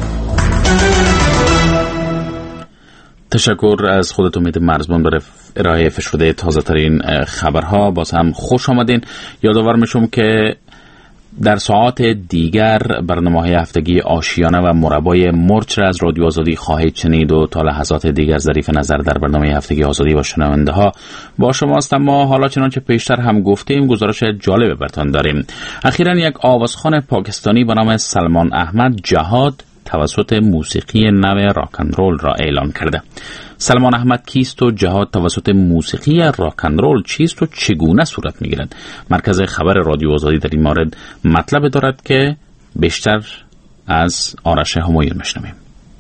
تشکر از خودت امید مرزبان برای ارائه فشرده تازه ترین خبرها. باز هم خوش آمدین. یادآور میشم که در ساعات دیگر برنامه‌های هفتگی آشیانه و مربای مرچ را از رادیو آزادی خواهید شنید و تا لحظات دیگر ظریف نظر در برنامه هفتگی آزادی و شنونده ها با شماست. اما حالا چنانچه پیشتر هم گفتیم گزارش جالب براتون داریم. اخیراً یک آوازخوان پاکستانی به نام سلمان احمد جهاد توسط موسیقی نو راک اند رول را اعلان کرده. سلمان احمد کیست و جهاد توسط موسیقی راک اند رول چیست و چگونه صورت میگیرد؟ مرکز خبر رادیو آزادی در این مورد مطلب دارد که بیشتر از آرش همایون میشنویم.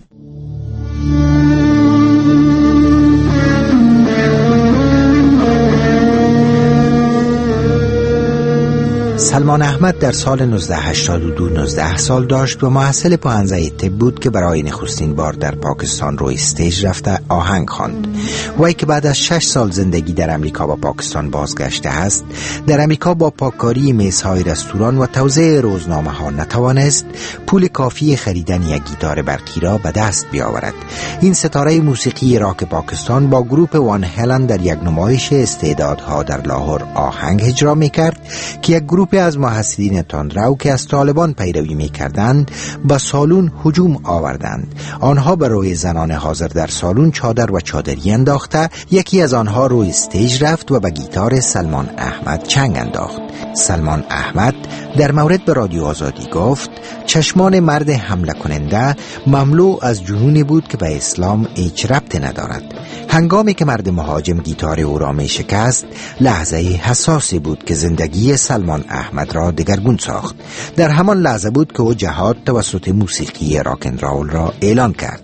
سلمان احمد در سال نوزده هشتاد و دو نوزده سال داشت و محصل پوهنځی طب بود که برای نخستین بار در پاکستان روی استیج رفته آهنگ خواند. وی که بعد از شش سال زندگی در امریکا با پاکستان بازگشته است، در امریکا با پاککاری میزهای رستوران و توزیع روزنامه ها نتوانست پول کافی خریدن یک گیتار برقی را به دست بیاورد. این ستاره موسیقی راک پاکستان با گروپ وان هلن در یک نمایش استعدادها در لاهور آهنگ اجرا میکرد که یک گروپ گروه از محصلین تندرو که از طالبان پیروی می‌کردند به سالن هجوم آوردند. آنها بر روی زنان حاضر در سالن چادر و چادری انداخته، یکی از آنها روی استیج رفت و به گیتار سلمان احمد چنگ انداخت. سلمان احمد در مورد به رادیو آزادی گفت چشمان مرد حمله کننده مملو از جنونی بود که به اسلام هیچ ربطی ندارد. هنگامی که مرد مهاجم گیتار او را می شکست، لحظه حساسی بود که زندگی سلمان احمد را دگرگون ساخت. در همان لحظه بود که او جهاد توسط موسیقی راک اند رول را اعلان کرد.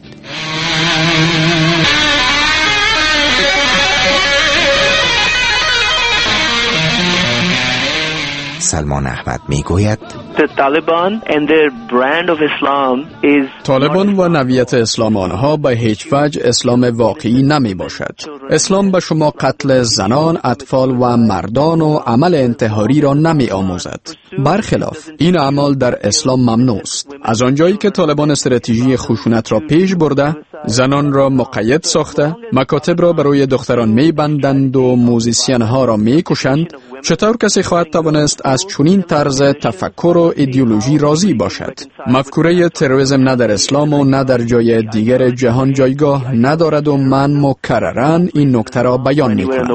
سلمان احمد می گوید The Taliban and their brand of Islam is طالبان و نوعیت اسلام آنها به هیچ وجه اسلام واقعی نمی باشد. اسلام به شما قتل زنان، اطفال و مردان و عمل انتحاری را نمی آموزد. برخلاف این اعمال در اسلام ممنوع است. از آنجایی که طالبان استراتژی خشونت را پیش برده، زنان را مقید ساخته، مکاتب را برای دختران می بندند و موزیسین ها را می کشند، چطور کسی خواهد توانست از چنین طرز تفکر و ایدئولوژی راضی باشد؟ مفکوره تروریسم نه در اسلام و نه در جای دیگر جهان جایگاه ندارد و من مکرراً این نکته را بیان می‌کنم.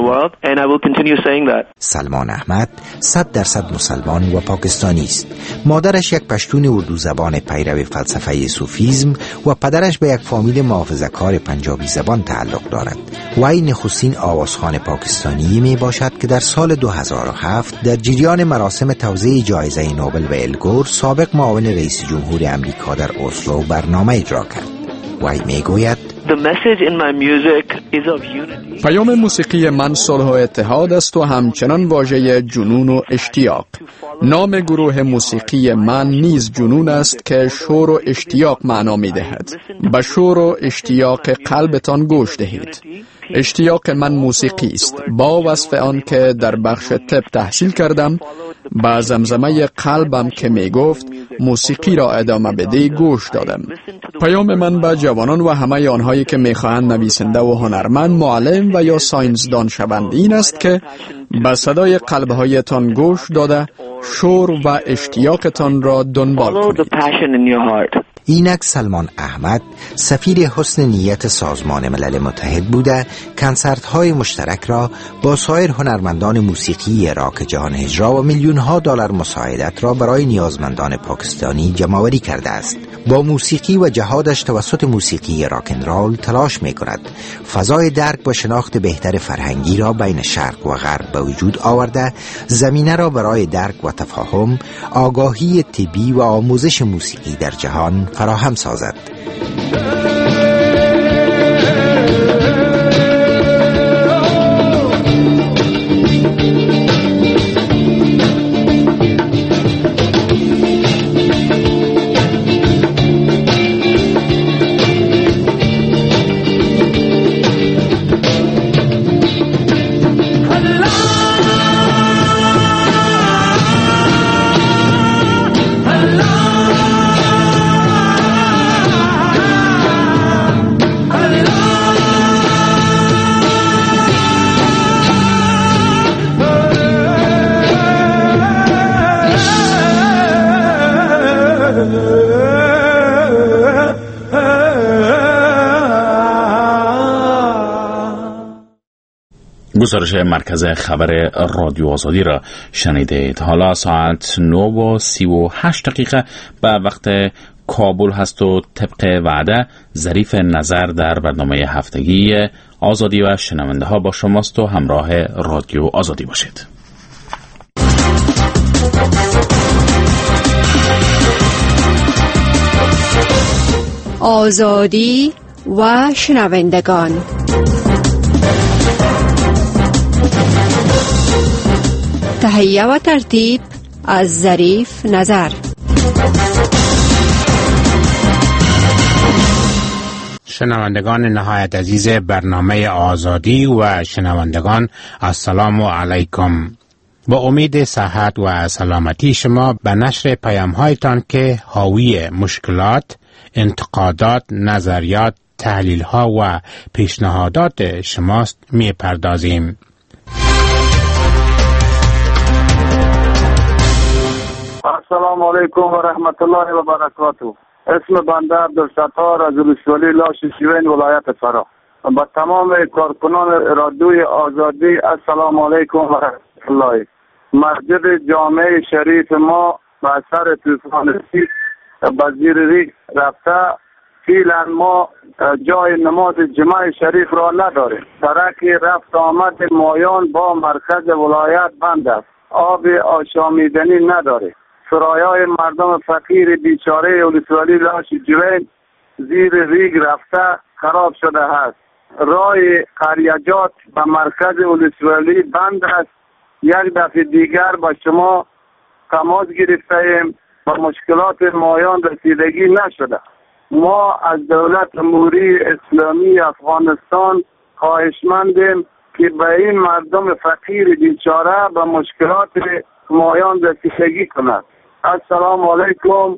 سلمان احمد صد درصد مسلمان و پاکستانی است. مادرش یک پشتون اردو زبان پیرو فلسفه صوفیسم و پدرش به یک فامیل محافظه‌کار پنجابی زبان تعلق دارد. وی نخستین آوازخوان پاکستانی می باشد که در سال دو هزار و هفت در جریان مراسم توزیع جایزه نوبل و الگور سابق معاون رئیس جمهور امریکا در اسلو برنامه اجرا کرد. وی می گوید پیام موسیقی من صلح و اتحاد است و همچنان واژه جنون و اشتیاق. نام گروه موسیقی من نیز جنون است که شور و اشتیاق معنا می دهد. به شور و اشتیاق قلبتان گوش دهید. اشتیاق من موسیقی است. با وصف آن که در بخش طب تحصیل کردم، با زمزمه قلبم که می گفت موسیقی را ادامه بده گوش دادم. پیام من به جوانان و همه آنهایی که می خواهند نویسنده و هنرمند، معلم و یا ساینسدان شوند این است که به صدای قلبهایتان گوش داده شور و اشتیاقتان را دنبال کنید. اینک سلمان احمد سفیر حسن نیت سازمان ملل متحد بوده، کنسرت‌های مشترک را با سایر هنرمندان موسیقی راک جهان اجرا و میلیون‌ها دلار مساعدت را برای نیازمندان پاکستانی جمع‌آوری کرده است. با موسیقی و جهادش توسط موسیقی راک اند رول تلاش می‌کند فضای درک و شناخت بهتر فرهنگی را بین شرق و غرب به وجود آورده، زمینه را برای درک و تفاهم، آگاهی طبی و آموزش موسیقی در جهان فراهم سازد. گزارش مرکز خبر رادیو آزادی را شنیدید. حالا ساعت نه و سی و هشت دقیقه به وقت کابل هست و طبق وعده ظریف نظر در برنامه هفتگی آزادی و شنونده ها با شماست و همراه رادیو آزادی باشید. آزادی و شنوندگان، تهیه و ترتیب از ظریف نظر. شنوندگان نهایت عزیز برنامه آزادی و شنوندگان، السلام علیکم. با امید صحت و سلامتی شما به نشر پیام‌هایتان که حاوی مشکلات، انتقادات، نظریات، تحلیل‌ها و پیشنهادات شماست می‌پردازیم. السلام علیکم و رحمت الله و برکاته. اسم بنده عبدالستار از ولسوالی لاش جوین ولایت فرا. با تمام کارکنان رادیوی آزادی السلام علیکم و رحمت الله. مسجد جامع شریف ما به اثر طوفان سیل به زیر ریگ رفته. فعلا ما جای نماز جمعه شریف را نداریم. سرک رفت آمد مایان با مرکز ولایت بند است. آب آشامیدنی نداره. سرایای مردم فقیر بیچاره ولسوالی لاش جوین زیر ریگ رفته خراب شده است. راه قریجات به مرکز ولسوالی بند است. یک دفعه دیگر با شما تماس گرفتیم و مشکلات مایان رسیدگی نشده. ما از دولت جمهوری اسلامی افغانستان خواهشمندیم که به این مردم فقیر بیچاره به مشکلات مایان رسیدگی کند. السلام علیکم.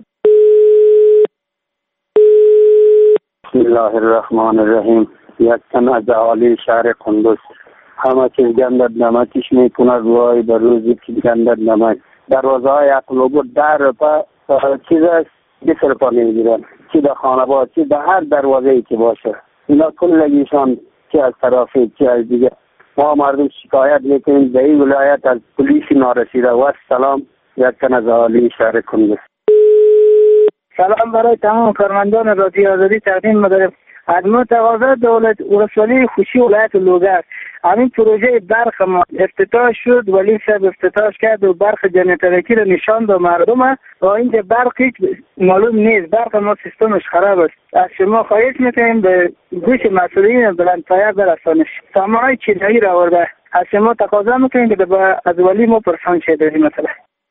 بسم الله الرحمن الرحیم. یک تن از اهالی شهر قندوز همه چیز گندد نمکش میکند وای در روزی که گندد نمک دروازه های اقلوبو در پا چیز است بسر پا نمیگیرن چی در خانه با چی در هر دروازه ای که باشه اینا کلگیشان چی از طرفی چی از دیگه ما مردم شکایت میکنیم در این ولایت از پلیس نارسیده و سلام. یک تن از اهالی شهر قندوز. سلام برای تمام کارمندان رادیو آزادی تقدیم می‌دارم. از متقاضی دولت ولسوالی خوشی ولایت لوگر همین پروژه برق ما افتتاح شد ولی سب افتتاح کرد و برق جنراتوری رو نشان داد مردم و اینجا برق هیچ معلوم نیست. برق ما سیستمش خراب است. از شما خواهش میکنیم به گوش مسئولین بلندپایه برسانش. سامانهای چینایی را آورده. از شما تقاضا میکنیم که از ولی ما پرسان شده این مسئله.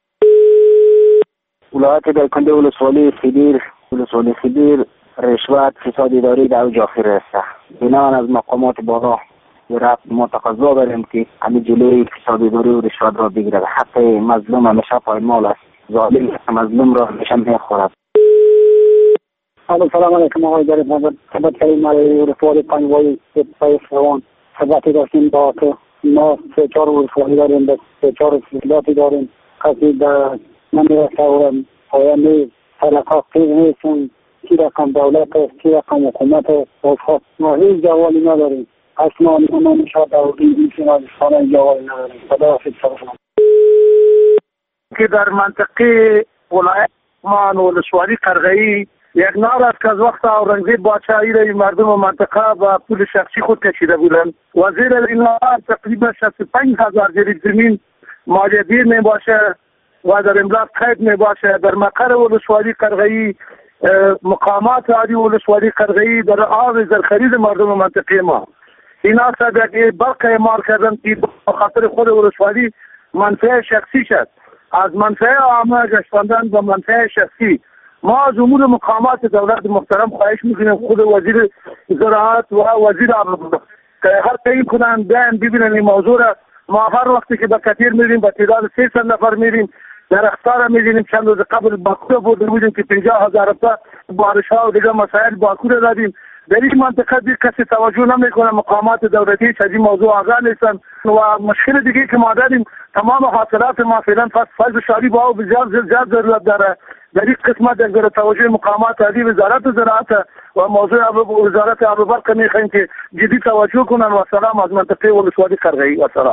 ولایت دایکنده ولسوالی خیدیر ولسوالی خیدیر رشوت فساد اداری در اوج آخر است. بنابراین از مقامات بالا رفت ما تقاضا داریم که همین جلوی فساد اداری و رشوت را بگیرد. حق مظلوم همیشه پایمال است. ظالم مظلوم را همیشه میخورد. سلام علیکم آقای جریف محمد. خدمت کریم علی ولسوالی پنجوایی پای فروان خدمتی داشتیم با که ما سه چهار ولسوالی داریم به سه چهار فضلاتی داریم. کسی در نمیرسه و پایانی حلقات تیز نیستیم. کی رقم دولت است کی رقم حکومت است خواست ما هیچ جوالی نداریم. اصلا ما نمیشه دولتی میشیم از خانه جوالی نداریم. خدا حافظ سلام. که در منطقه ولایت ما ولسوالی قرغه‌ای یک نار است که از وقت اورنگزیب بادشاهی را مردم منطقه و پول شخصی خود کشیده بودند. وزیر این نار تقریبا شصت و پنج هزار جریب زمین مالیدیر می باشه و در املاک قید می باشه. در مقر ولسوالی قرغه‌ای مقامات عالی ولسوالی قرغه‌ای در آب زرخرید مردم منطقه ما اینا صدقه برق اعمال کردن که خاطر خود ولسوالی منفعه شخصی شد. از منفعه عامه گشتاندن به منفعه شخصی. ما از امور مقامات دولت محترم خواهش میکنیم خود وزیر زراعت و وزیر آب که هر تعیین کنن بیان ببینن این موضوع را. ما هر وقتی که به کتیر میریم به تعداد سیصد نفر میریم در اختار می‌بینیم چند روز قبل باکو بوده بودیم که پنجاه هزار تا بارش ها و دیگه مسائل باکو را دادیم. در این منطقه دیگه کسی توجه نمیکنه. مقامات دولتی از این موضوع آگاه نیستن و مشکل دیگه که ما داریم تمام حاصلات ما فعلا فصل شاری با آب زیاد زیاد ضرورت داره. در این قسمت در توجه مقامات عالی وزارت زراعت و موضوع وزارت آب و برق میخوایم که جدی توجه کنن. و سلام از منطقه ولسوالی قرغه‌ای و سلام.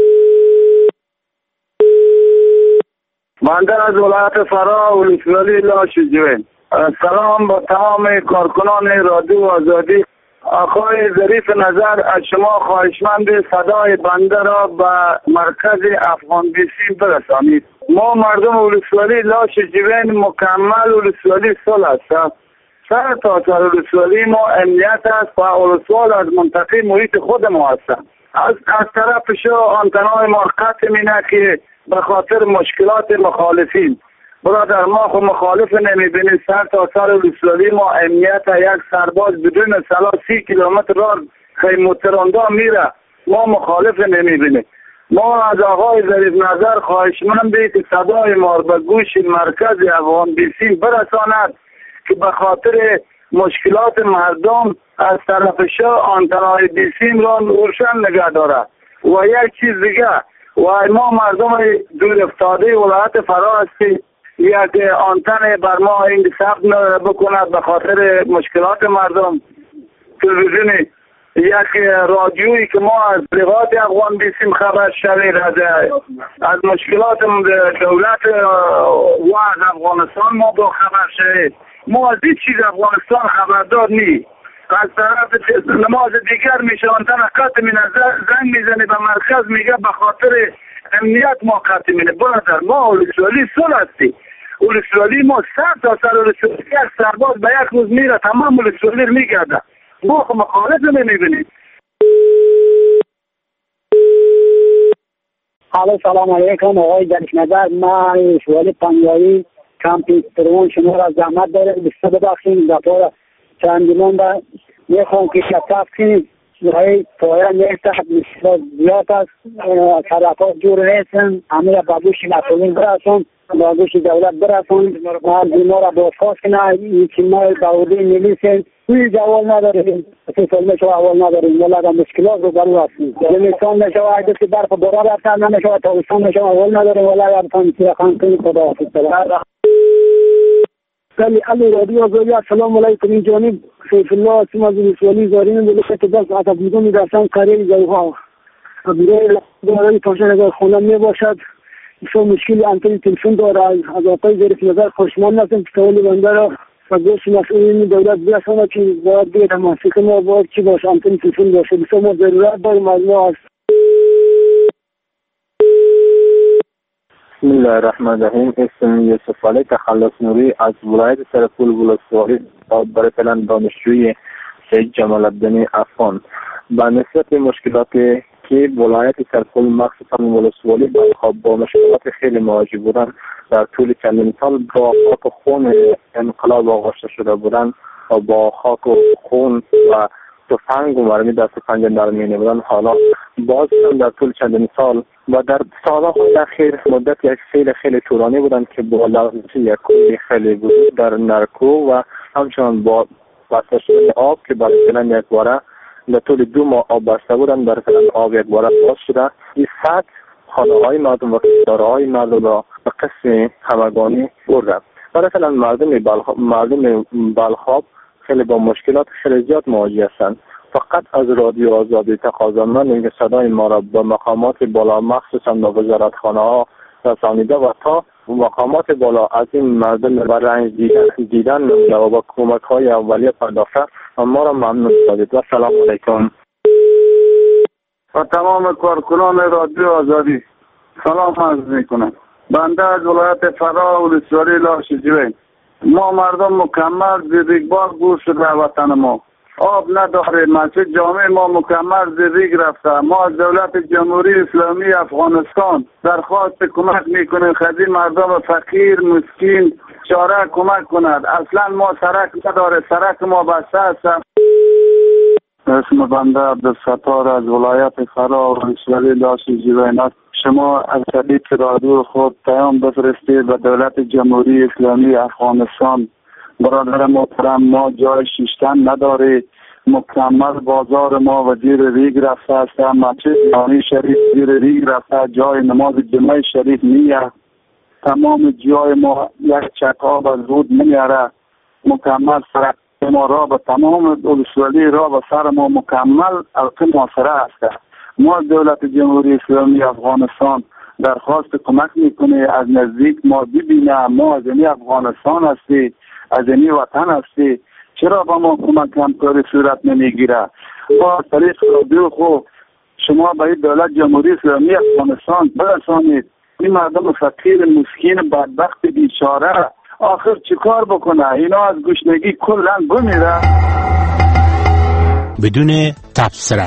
ماندر از ولایت فرا ولسوالی لاش جوین. سلام با تمام کارکنان رادیو آزادی. آقای ظریف نظر از شما خواهشمند صدای بنده را به مرکز افغان بیسی برسانید. ما مردم ولسوالی لاش جوین مکمل ولسوالی صلح است. سر تا سر ولسوالی ما امنیت است و ولسوال از منطقه محیط خود ما است. از از طرف شو آنتنای ما قطع مینه که به خاطر مشکلات مخالفین برادر ما خو مخالف نمیبینید. سر تا سر ولسوالی ما امنیت یک سرباز بدون سلاح سی کیلومتر راه خیموتراندا میره ما مخالف نمیبینید. ما از آقای ظریف نظر خواهشمندی که صدای ما به گوش مرکز افغان بیسیم برساند که به خاطر مشکلات مردم از طرف شاه آنتنای بیسیم را روشن نگه داره. و یک چیز دیگه و ما مردم دور افتاده ولایت فرا هستیم یک آنتن بر ما این ثبت بکند به خاطر مشکلات مردم، تلویزیونی یک رادیویی که ما از لغات افغان بیسیم خبر شوید، از, از مشکلات دولت و از افغانستان ما با خبر شوید. ما از این چیز افغانستان خبردار نی. از طرف نماز دیگر میشه آنتن قطع می زنگ میزنه به مرکز، میگه به خاطر امنیت ما قطع مینه. برادر ما اولسوالی سل هستی، اولسوالی ما صد تا سر اولسوالی یک سرباز به یک روز میره تمام اولسوالی میگرده. ما خب مخالف نمیبینید. الو سلام علیکم آقای دانش نظر، ما اولسوالی پنجایی کمپی پروان شما را زحمت داریم بسته ببخشیم دفعه چندمان با میخوام که شکاف کنیم برای پایان نیست مشکلات زیاد است، طرفات جور نیستن، همه بابوش مسئولین برسون، بابوش دولت برسون، مردم ما را بازخواست کنه. این که ما باوری میلیسیم هیچ جوال نداریم، اصلا سلمه شو اول نداریم، ولی مشکلات رو برو هستیم. زمستان نشو عیدت که برف برا رفتن نمیشو، تابستان نشو اول نداریم، ولی رفتن تیرخان کنیم. خدا حافظ. بله علی رادیو آزادی، السلام علیکم. این جانب سیف الله سیما زوسوالی زارین بلوشه که دست عطب بیدون میدرسن کاری زیوها بیره دارایی پاشن اگر خونه می باشد ایسا مشکل انتری تلفون داره. از آقای ظریف نظر خوشمان نستم که تولی بنده را و گوش مسئولین دولت بیرسانه که باید بیره محسیق ما باید چی باشه انتری تلفون باشه. بیسا ما ضرورت داریم از ما هست. بسم الله الرحمن الرحیم. اسم یوسف علی تخلص نوری از ولایت سرپول ولسوالی برای فعلا دانشجوی شهید جمال عبدالله افغان. به نسبت مشکلاتی که ولایت سرپول مخصوصا ولسوالی با مشکلات خیلی مواجه بودن در طول چندین سال، با خاک و خون انقلاب آغشته شده بودن و با خاک و خون و تفنگ و مرمی دست پنجه نرمینه بودن، حالا باز در طول چندین سال و در سالهای اخیر مدت یک سیل خیلی طولانی بودن که با لغزش یک کوه خیلی بود در نرکو و همچنان با بسته شدن آب که برای فعلا یک باره در طول دو ماه آب بسته بودن، برای فعلا آب یک باره باز شده. این سطح خانه های مردم و داره های مردم را به قسم همگانی برده. برای فعلا مردم بلخاب مردم بلخاب خیلی با مشکلات خیلی زیاد مواجه هستند. فقط از رادیو آزادی تقاضا من که صدای ما را به مقامات بالا مخصوصا به وزارتخانه ها رسانیده و تا مقامات بالا از این مردم به رنج دیدن, دیدن و با کمک های اولیه پرداخته و ما را ممنون سازید. و سلام علیکم. و تمام کارکنان رادیو آزادی سلام عرض میکنم. بنده از ولایت فرا ولسوالی لاشجوین. ما مردم مکمل زیرگبار گور شده وطن ما، آب نداره، مسجد جامع ما مکمل زیرگ رفته. ما از دولت جمهوری اسلامی افغانستان درخواست کمک میکنیم خدی مردم فقیر مسکین چاره کمک کند. اصلا ما سرک نداره، سرک ما بسته است. اسم بنده عبدالستار از ولایت فرا ولسوالی لاشجوین است. شما از طریق رادیو خود پیام بفرستید به دولت جمهوری اسلامی افغانستان. برادر محترم، ما جای شیشتن ندارید، مکمل بازار ما و زیر ریگ رفته است، مسجد جامع شریف زیر ریگ رفته، جای نماز جمعه شریف نیه، تمام جای ما یک چکاب از رود میاره، مکمل سرک ما را به تمام ولسوالی را و سر ما مکمل القی محاصره است. ما دولت جمهوری اسلامی افغانستان درخواست کمک میکنه از نزدیک ما ببینه ما از این افغانستان هستی، از این وطن هستی، چرا با ما کمک همکاری صورت نمیگیره؟ با طریق رادیو خو شما به این دولت جمهوری اسلامی افغانستان برسانید. این مردم فقیر مسکین بدبخت بیچاره آخر چیکار بکنه؟ اینا از گشنگی کلا بمیره. بدون تبصره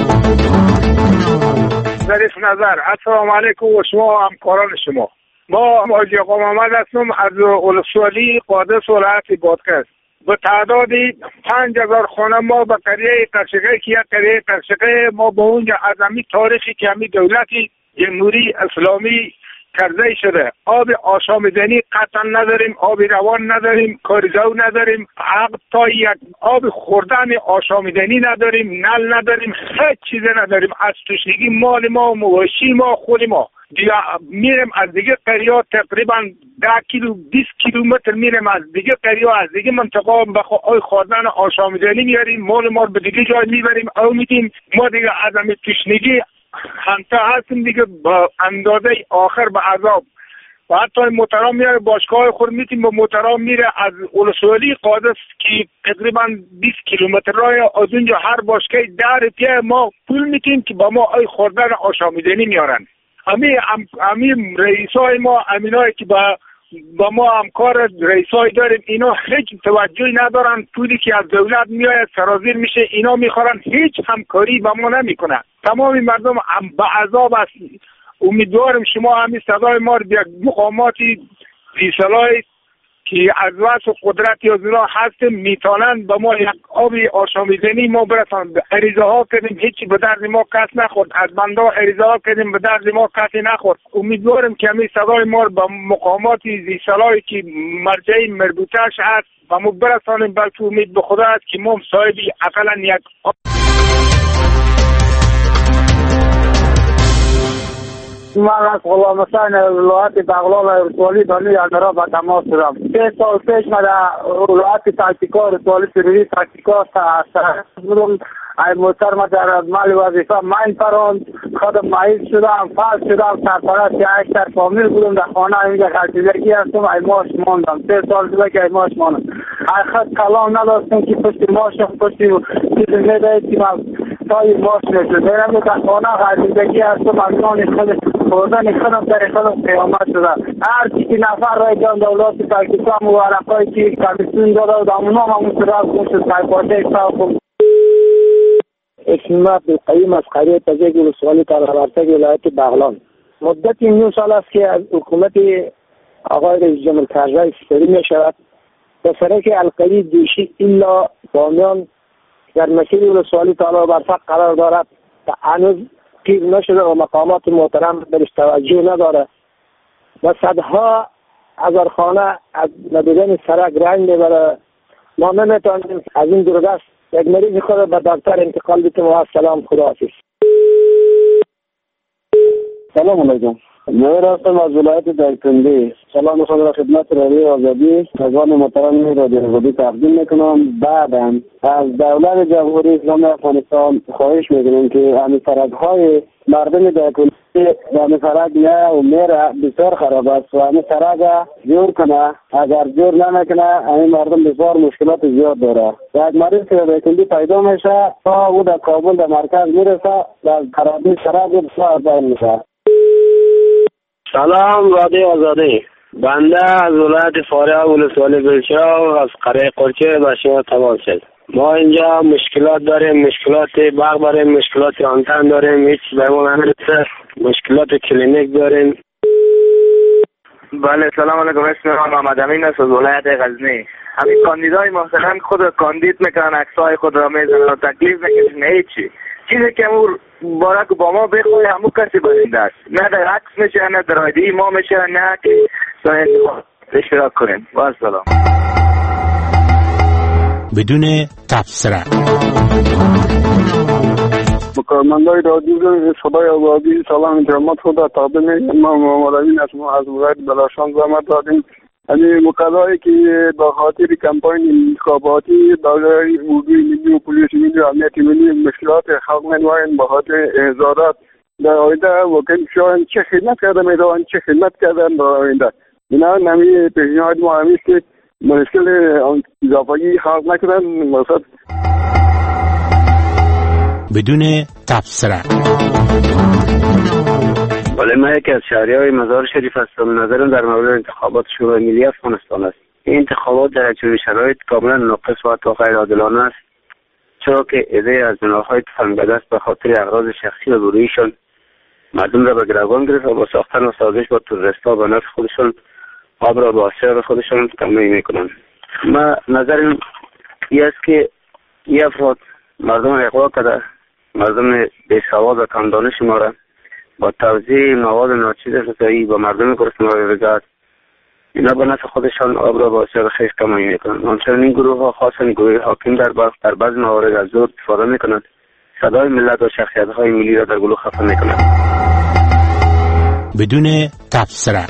ظریف نظر، السلام علیکم و شما و همکاران شما. ما حاجی آقا محمد هستم از ولسوالی قادس ولایت بادغیس. به تعدادی پنج هزار خانه ما به قریه قرشقه که یک قریه قرشقه ما به اونجا از همی تاریخی که همی دولتی جمهوری اسلامی کرده شده آب آشامیدنی قطعا نداریم، آب روان نداریم، کارگاه نداریم، حتی یک آب خوردن آشامیدنی نداریم، نل نداریم، هیچ چیز نداریم. از تشنگی مال ما، مواشی ما، خود ما دیگه میرم از دیگه قریه تقریبا ده کیلو بیست کیلومتر میرم از دیگه قریه از دیگه منطقه بخواه خوردن آشامیدنی میاریم، مال ما به دیگه جای میبریم او میدیم. ما دیگه از همین تشنگی همتا هستیم دیگه با اندازه آخر به عذاب. و حتی محترم میاره باشگاه خود میتیم با محترم میره از اولسوالی قادس که تقریبا بیست کیلومتر راه، از اونجا هر باشگاه ده روپیه ما پول میتیم که با ما ای خوردن آشامیدنی میارن. همین همین رئیسای ما، امینایی که با با ما همکار رئیسای داریم، اینا هیچ توجهی ندارن. پولی که از دولت میاد سرازیر میشه اینا میخورن، هیچ همکاری با ما نمیکنن. تمام مردم به عذاب است. امیدوارم شما همین صدای ما رو به مقاماتی فیصلای که از واسه قدرت یا زیرا هستیم میتونن با ما یک آبی آشامیدنی ما برسن. عریضه ها کردیم هیچی به درد ما کس نخورد، از بنده عریضه ها کردیم به درد ما کسی نخورد. امیدوارم که همین صدای ما رو با مقاماتی فیصلای که مرجعی مربوطش هست با ما برسانیم. بلکه امید به خدا است که ما صاحبی اقلا یک من از غلام حسین ولایت بغلان ارسالی بانی اندرا با تماس شدم. سه سال پیش من در ولایت تاکتیکا ارسالی سروری تاکتیکا بودم. ای محترم در مال وظیفه من پران خودم معیز شدم، فعال شدم، سرپرست یک در فامیل بودم در خانه اینجا خرچیدگی هستم. ای ماش ماندم سه سال دیگه که ای ماش ماندم. ای خود کلام نداشتم که پشت ماشم پشت چیز میدهید که من تای ماش نشد. دیرم در خانه خرچیدگی هستم. از نان خود خوردن خودم در خودم قیامت شدم. هر چی که نفر رای جان دولت پاکستان و عرقایی که کمیسیون داده و دامونا همون سراغ کنشد سایپاته اکتاب اکسیمت بالقیم از قریه تزیق ولسوالی ترهورتگ ولایت بغلان. مدت نیم سال است که از حکومت آقای رئیس جمهور کرزی سری می شود به سرک القلی دیشی الا بامیان در مسیر ولسوالی تعالی برفق قرار دارد و هنوز تیز نشده و مقامات محترم برش توجه نداره و صدها هزار خانه از ندیدن سرک رنگ میبره. ما نمیتونیم از این دوردست یک مریض خود به دکتر انتقال بیتیم و سلام خداحافظ. سلام علیکم. من راستم از ولایت دایکنده. سلام خود را خدمت رادیو آزادی نظام محترم رادیو آزادی تقدیم میکنم. بعداً از دولت جمهوری اسلامی افغانستان خواهش میکنم که همین سرک‌های مردم دایکنده همین سرک نه و میره بسیار خراب است و همین سرک جور کنه. اگر جور نکنه همین مردم بسیار مشکلات زیاد داره. یک مریض که دایکنده پیدا میشه تا او در کابل در مرکز میرسه در خرابی سرک بسیار بین میشه. سلام رادیو آزادی. بنده از ولایت فاریاب ولسوالی بلچراو از قریه قرچه به شما تماس شد. ما اینجا مشکلات داریم، مشکلات برق داریم، مشکلات آنتن داریم، هیچ به ما نمیرسه، مشکلات کلینیک داریم. بله سلام علیکم. اسم من محمد امین است از ولایت غزنی. همین کاندیدای محترم خود کاندید میکنن، عکسای خود را میزنن و تکلیف نکشن هیچی. چیزی که امور باراک با ما بخواه همو کسی برنده است. نه در عکس میشه، نه در آیدی ما میشه، نه که سایت اشتراک کنیم. با السلام. بدون تبصره کارمندای رادیو صدای آزادی سلام انترامات خود تقدیم میکنم. ما مولوی نسیم از ولایت بلاشان زحمت دادیم. یعنی مقداری که با خاطر کمپاین انتخاباتی دارای وجود ملی و پلیس ملی و امنیت ملی مشکلات خلق منوائن با خاطر احضارات در آینده واقعا شاید چه خدمت کردن میدوان چه خدمت کردن در آینده. اینا نمی پیشنهاد ما همیست که مشکل اضافایی خلق نکردن مقصد بدون تبصره. ولی من یکی از شهریای مزار شریف هستم. نظرم در مورد انتخابات شورای ملی افغانستان است. این انتخابات در چنین شرایط کاملا ناقص و حتی غیر عادلانه است، چرا که عده‌ای از جناح‌های تفنگ به دست به خاطر اغراض شخصی و گروهیشان مردم را به گروگان گرفت و با ساختن و سازش با تروریست‌ها به نفع خودشان آب را به آسیاب خودشان تمامی میکنند. من نظرم این است که این افراد مردم اغوا کرده، مردم بی‌سواد و کم دانش ما را با توزیع مواد ناچیز غذایی با مردم گرسنه رضایت اینا به نفع خودشان آب را با آسیاب خویش تمامی میکنند. همچنین این گروه ها خاصا گروه حاکم در بلخ در بعض موارد از زور استفاده میکنند، صدای ملت و شخصیت های ملی را در گلو خفه میکنند. بدون تبصره.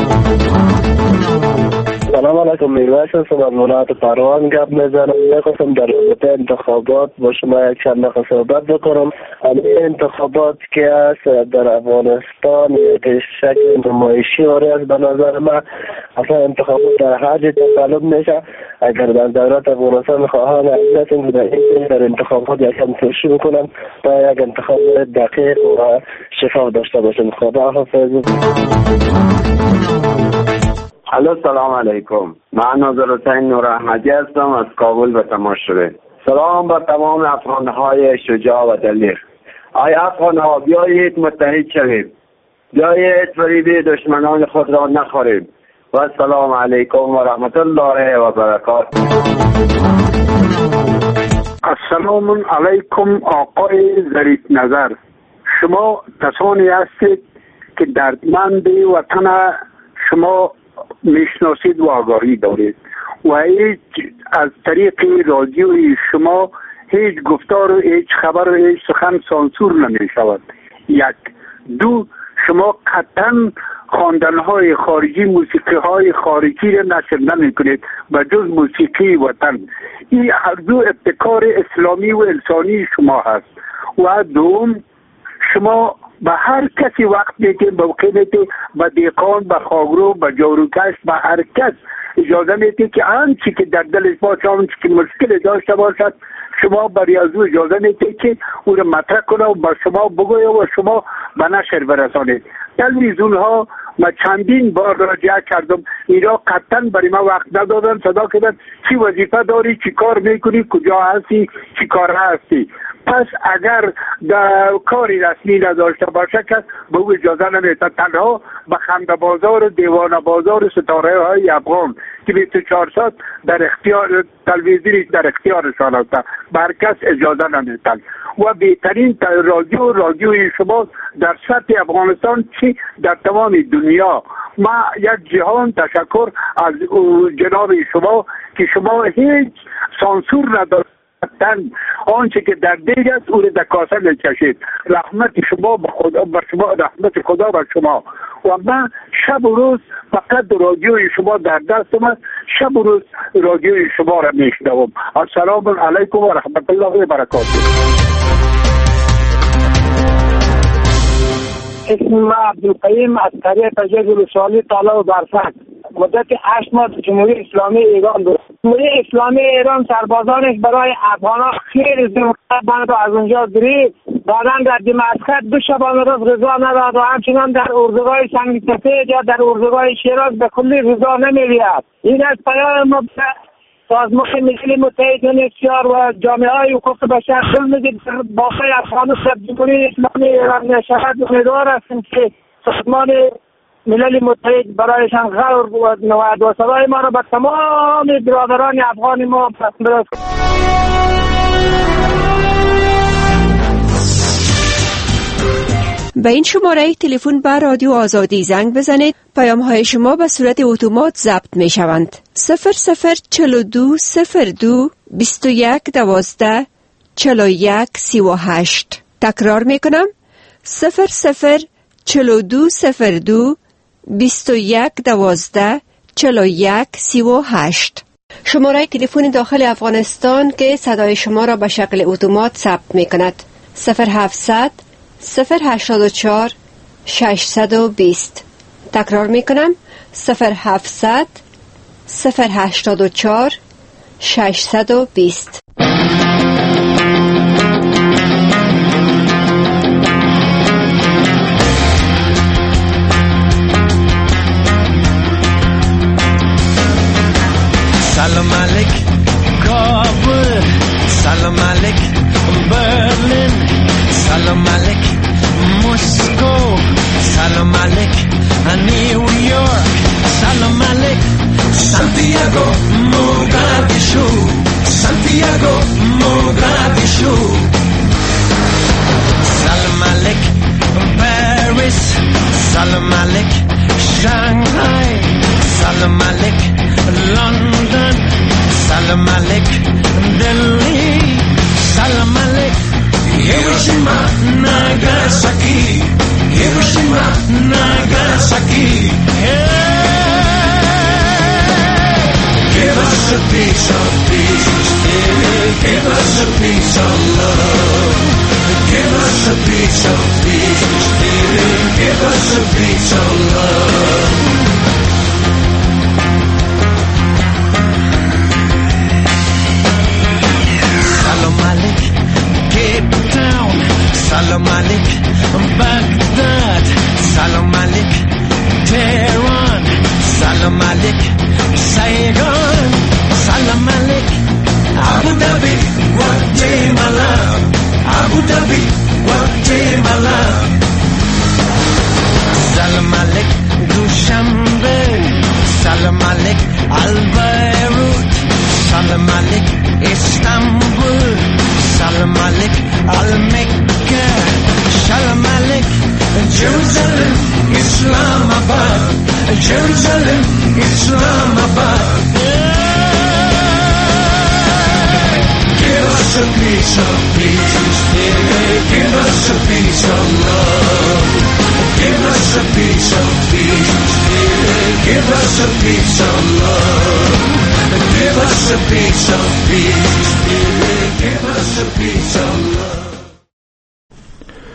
سلام علیکم، میرویس هستم از ولایت پروان گپ میزنم. میخواستم در رابطه انتخابات با شما یک چند دقیقه صحبت بکنم. همین انتخابات که است در افغانستان یک شکل نمایشی آره است به نظر من. اصلا انتخابات در هر جای طلب میشه. اگر در دولت افغانستان خواهان عزت در این در انتخابات یکم توشی بکنم تا یک انتخاب دقیق و شفاف داشته باشم. خدا حافظ. الو، سلام علیکم. من ناظر حسین نور احمدی هستم از کابل به تماس شده. سلام بر تمام افغانهای شجاع و دلیر. آی افغانها، بیایید متحد شویم، بیایید فریب دشمنان خود را نخوریم. و السلام علیکم و رحمت الله و برکاته. السلام علیکم آقای ظریف نظر. شما کسانی هستید که دردمند وطن شما میشناسید و آگاهی دارید و هیچ از طریق رادیوی شما هیچ گفتار و هیچ خبر و هیچ سخن سانسور نمی شود. یک دو، شما قطعا خواندن‌های خارجی، موسیقی‌های خارجی را نشر نمی‌کنید و جز موسیقی وطن. این هر دو ابتکار اسلامی و انسانی شما هست. و دوم، شما به هر کسی وقت میدید، موقع میدید، به دیقان، به خاگرو، به جاروکش، به هر کس اجازه میدید که آنچه که در دلش باشه، آنچه که مشکل داشته باشد، شما برای از او اجازه میدید که او را مطرح کنه و با شما بگوید و شما به نشر برسانید. تلویزیون ها ما چندین بار راجعه کردم، اینا قطعا برای ما وقت ندادن، صدا کردن چی وظیفه داری، چی کار میکنی، کجا هستی، چی کار هستی. پس اگر کاری رسمی نداشته باشه که به او اجازه نمیده. تنها به خنده بازار و دیوانه بازار و ستاره های افغان که بیست و چهار ساعت در اختیار تلویزیونی در اختیارشان است، به هر کس اجازه نمیدن. و بهترین رادیو رادیوی شما در سطح افغانستان چی در تمام دنیا. ما یک جهان تشکر از جناب شما که شما هیچ سانسور ندارید. آنچه که در دیگ است او را در کاسه میکشید. رحمت شما به خدا بر شما، رحمت خدا بر شما. و من شب و روز فقط رادیوی شما در دستم است، شب و روز رادیوی شما را میشنوم. السلام علیکم و رحمت الله و برکاته. اسم عبدالقیم عسکری تجربه ولسوالی طالب و برفت. مدت هشت ماه جمهوری اسلامی ایران بود. جمهوری اسلامی ایران سربازانش برای افغانان خیلی زمینه رو از اونجا گرفت. بعدا در دمشق دو شبانه روز رضا نداد و همچنان در اردوگاه سنگ سفید یا در اردوگاه شیراز به کلی رضا نمی‌دهد. این از پیام ما سازمان ملی متحد انشیار و جامعه های حقوق بشر دل می‌دهد باقی افغانستان جمهوری اسلامی ایران نشود. امیدوار هستیم که سازمان ملل متحد برایشان غور و نواد و صدای ما را به تمام برادران افغان ما برساند. به این شماره تلفن به رادیو آزادی زنگ بزنید. پیام های شما به صورت اتومات ضبط می شوند. صفر صفر چهل و دو صفر دو بیست و یک دوازده چهل و یک سی و هشت. تکرار می کنم. صفر صفر چهل و دو صفر دو بیست و یک دوازده چهل و یک سی و هشت. شماره تلفن داخل افغانستان که صدای شما را به شکل اتومات ثبت می کند. صفر هفتصد صفر هشتاد و چهار ششصد و بیست. تکرار می کنم. صفر هفتصد صفر هشتاد و چهار ششصد و بیست. Salam Aleik Kabul, Salam Aleik Berlin, Salam Aleik Moscow, Salam Aleik New York, Salam Aleik Santiago, Mogadishu, Santiago, Mogadishu, Salam Aleik Paris, Salam Aleik Shanghai, Salam Aleik London, Salam Aleik Delhi, Salam Aleik Hiroshima, Nagasaki, Hiroshima, Nagasaki. us a piece of love. Salam Alik, Cape Town. Salam Alik, Baghdad. Salam Alik, Tehran. Salam Alik, Saigon. Salam Alik, Abu Dhabi, Guatemala. Abu Dhabi, Guatemala. Salam Alik, Dushanbe. Salam Alik, Al Beirut. Salam Alik, Istanbul. Salam Alik, Al Mecca. Salam Alik, Jerusalem, Islamabad. Jerusalem, Islamabad. Give us a piece of peace, give us a piece of love. Give us a piece of peace, give us a piece of love. Give us a piece of peace, give us a piece of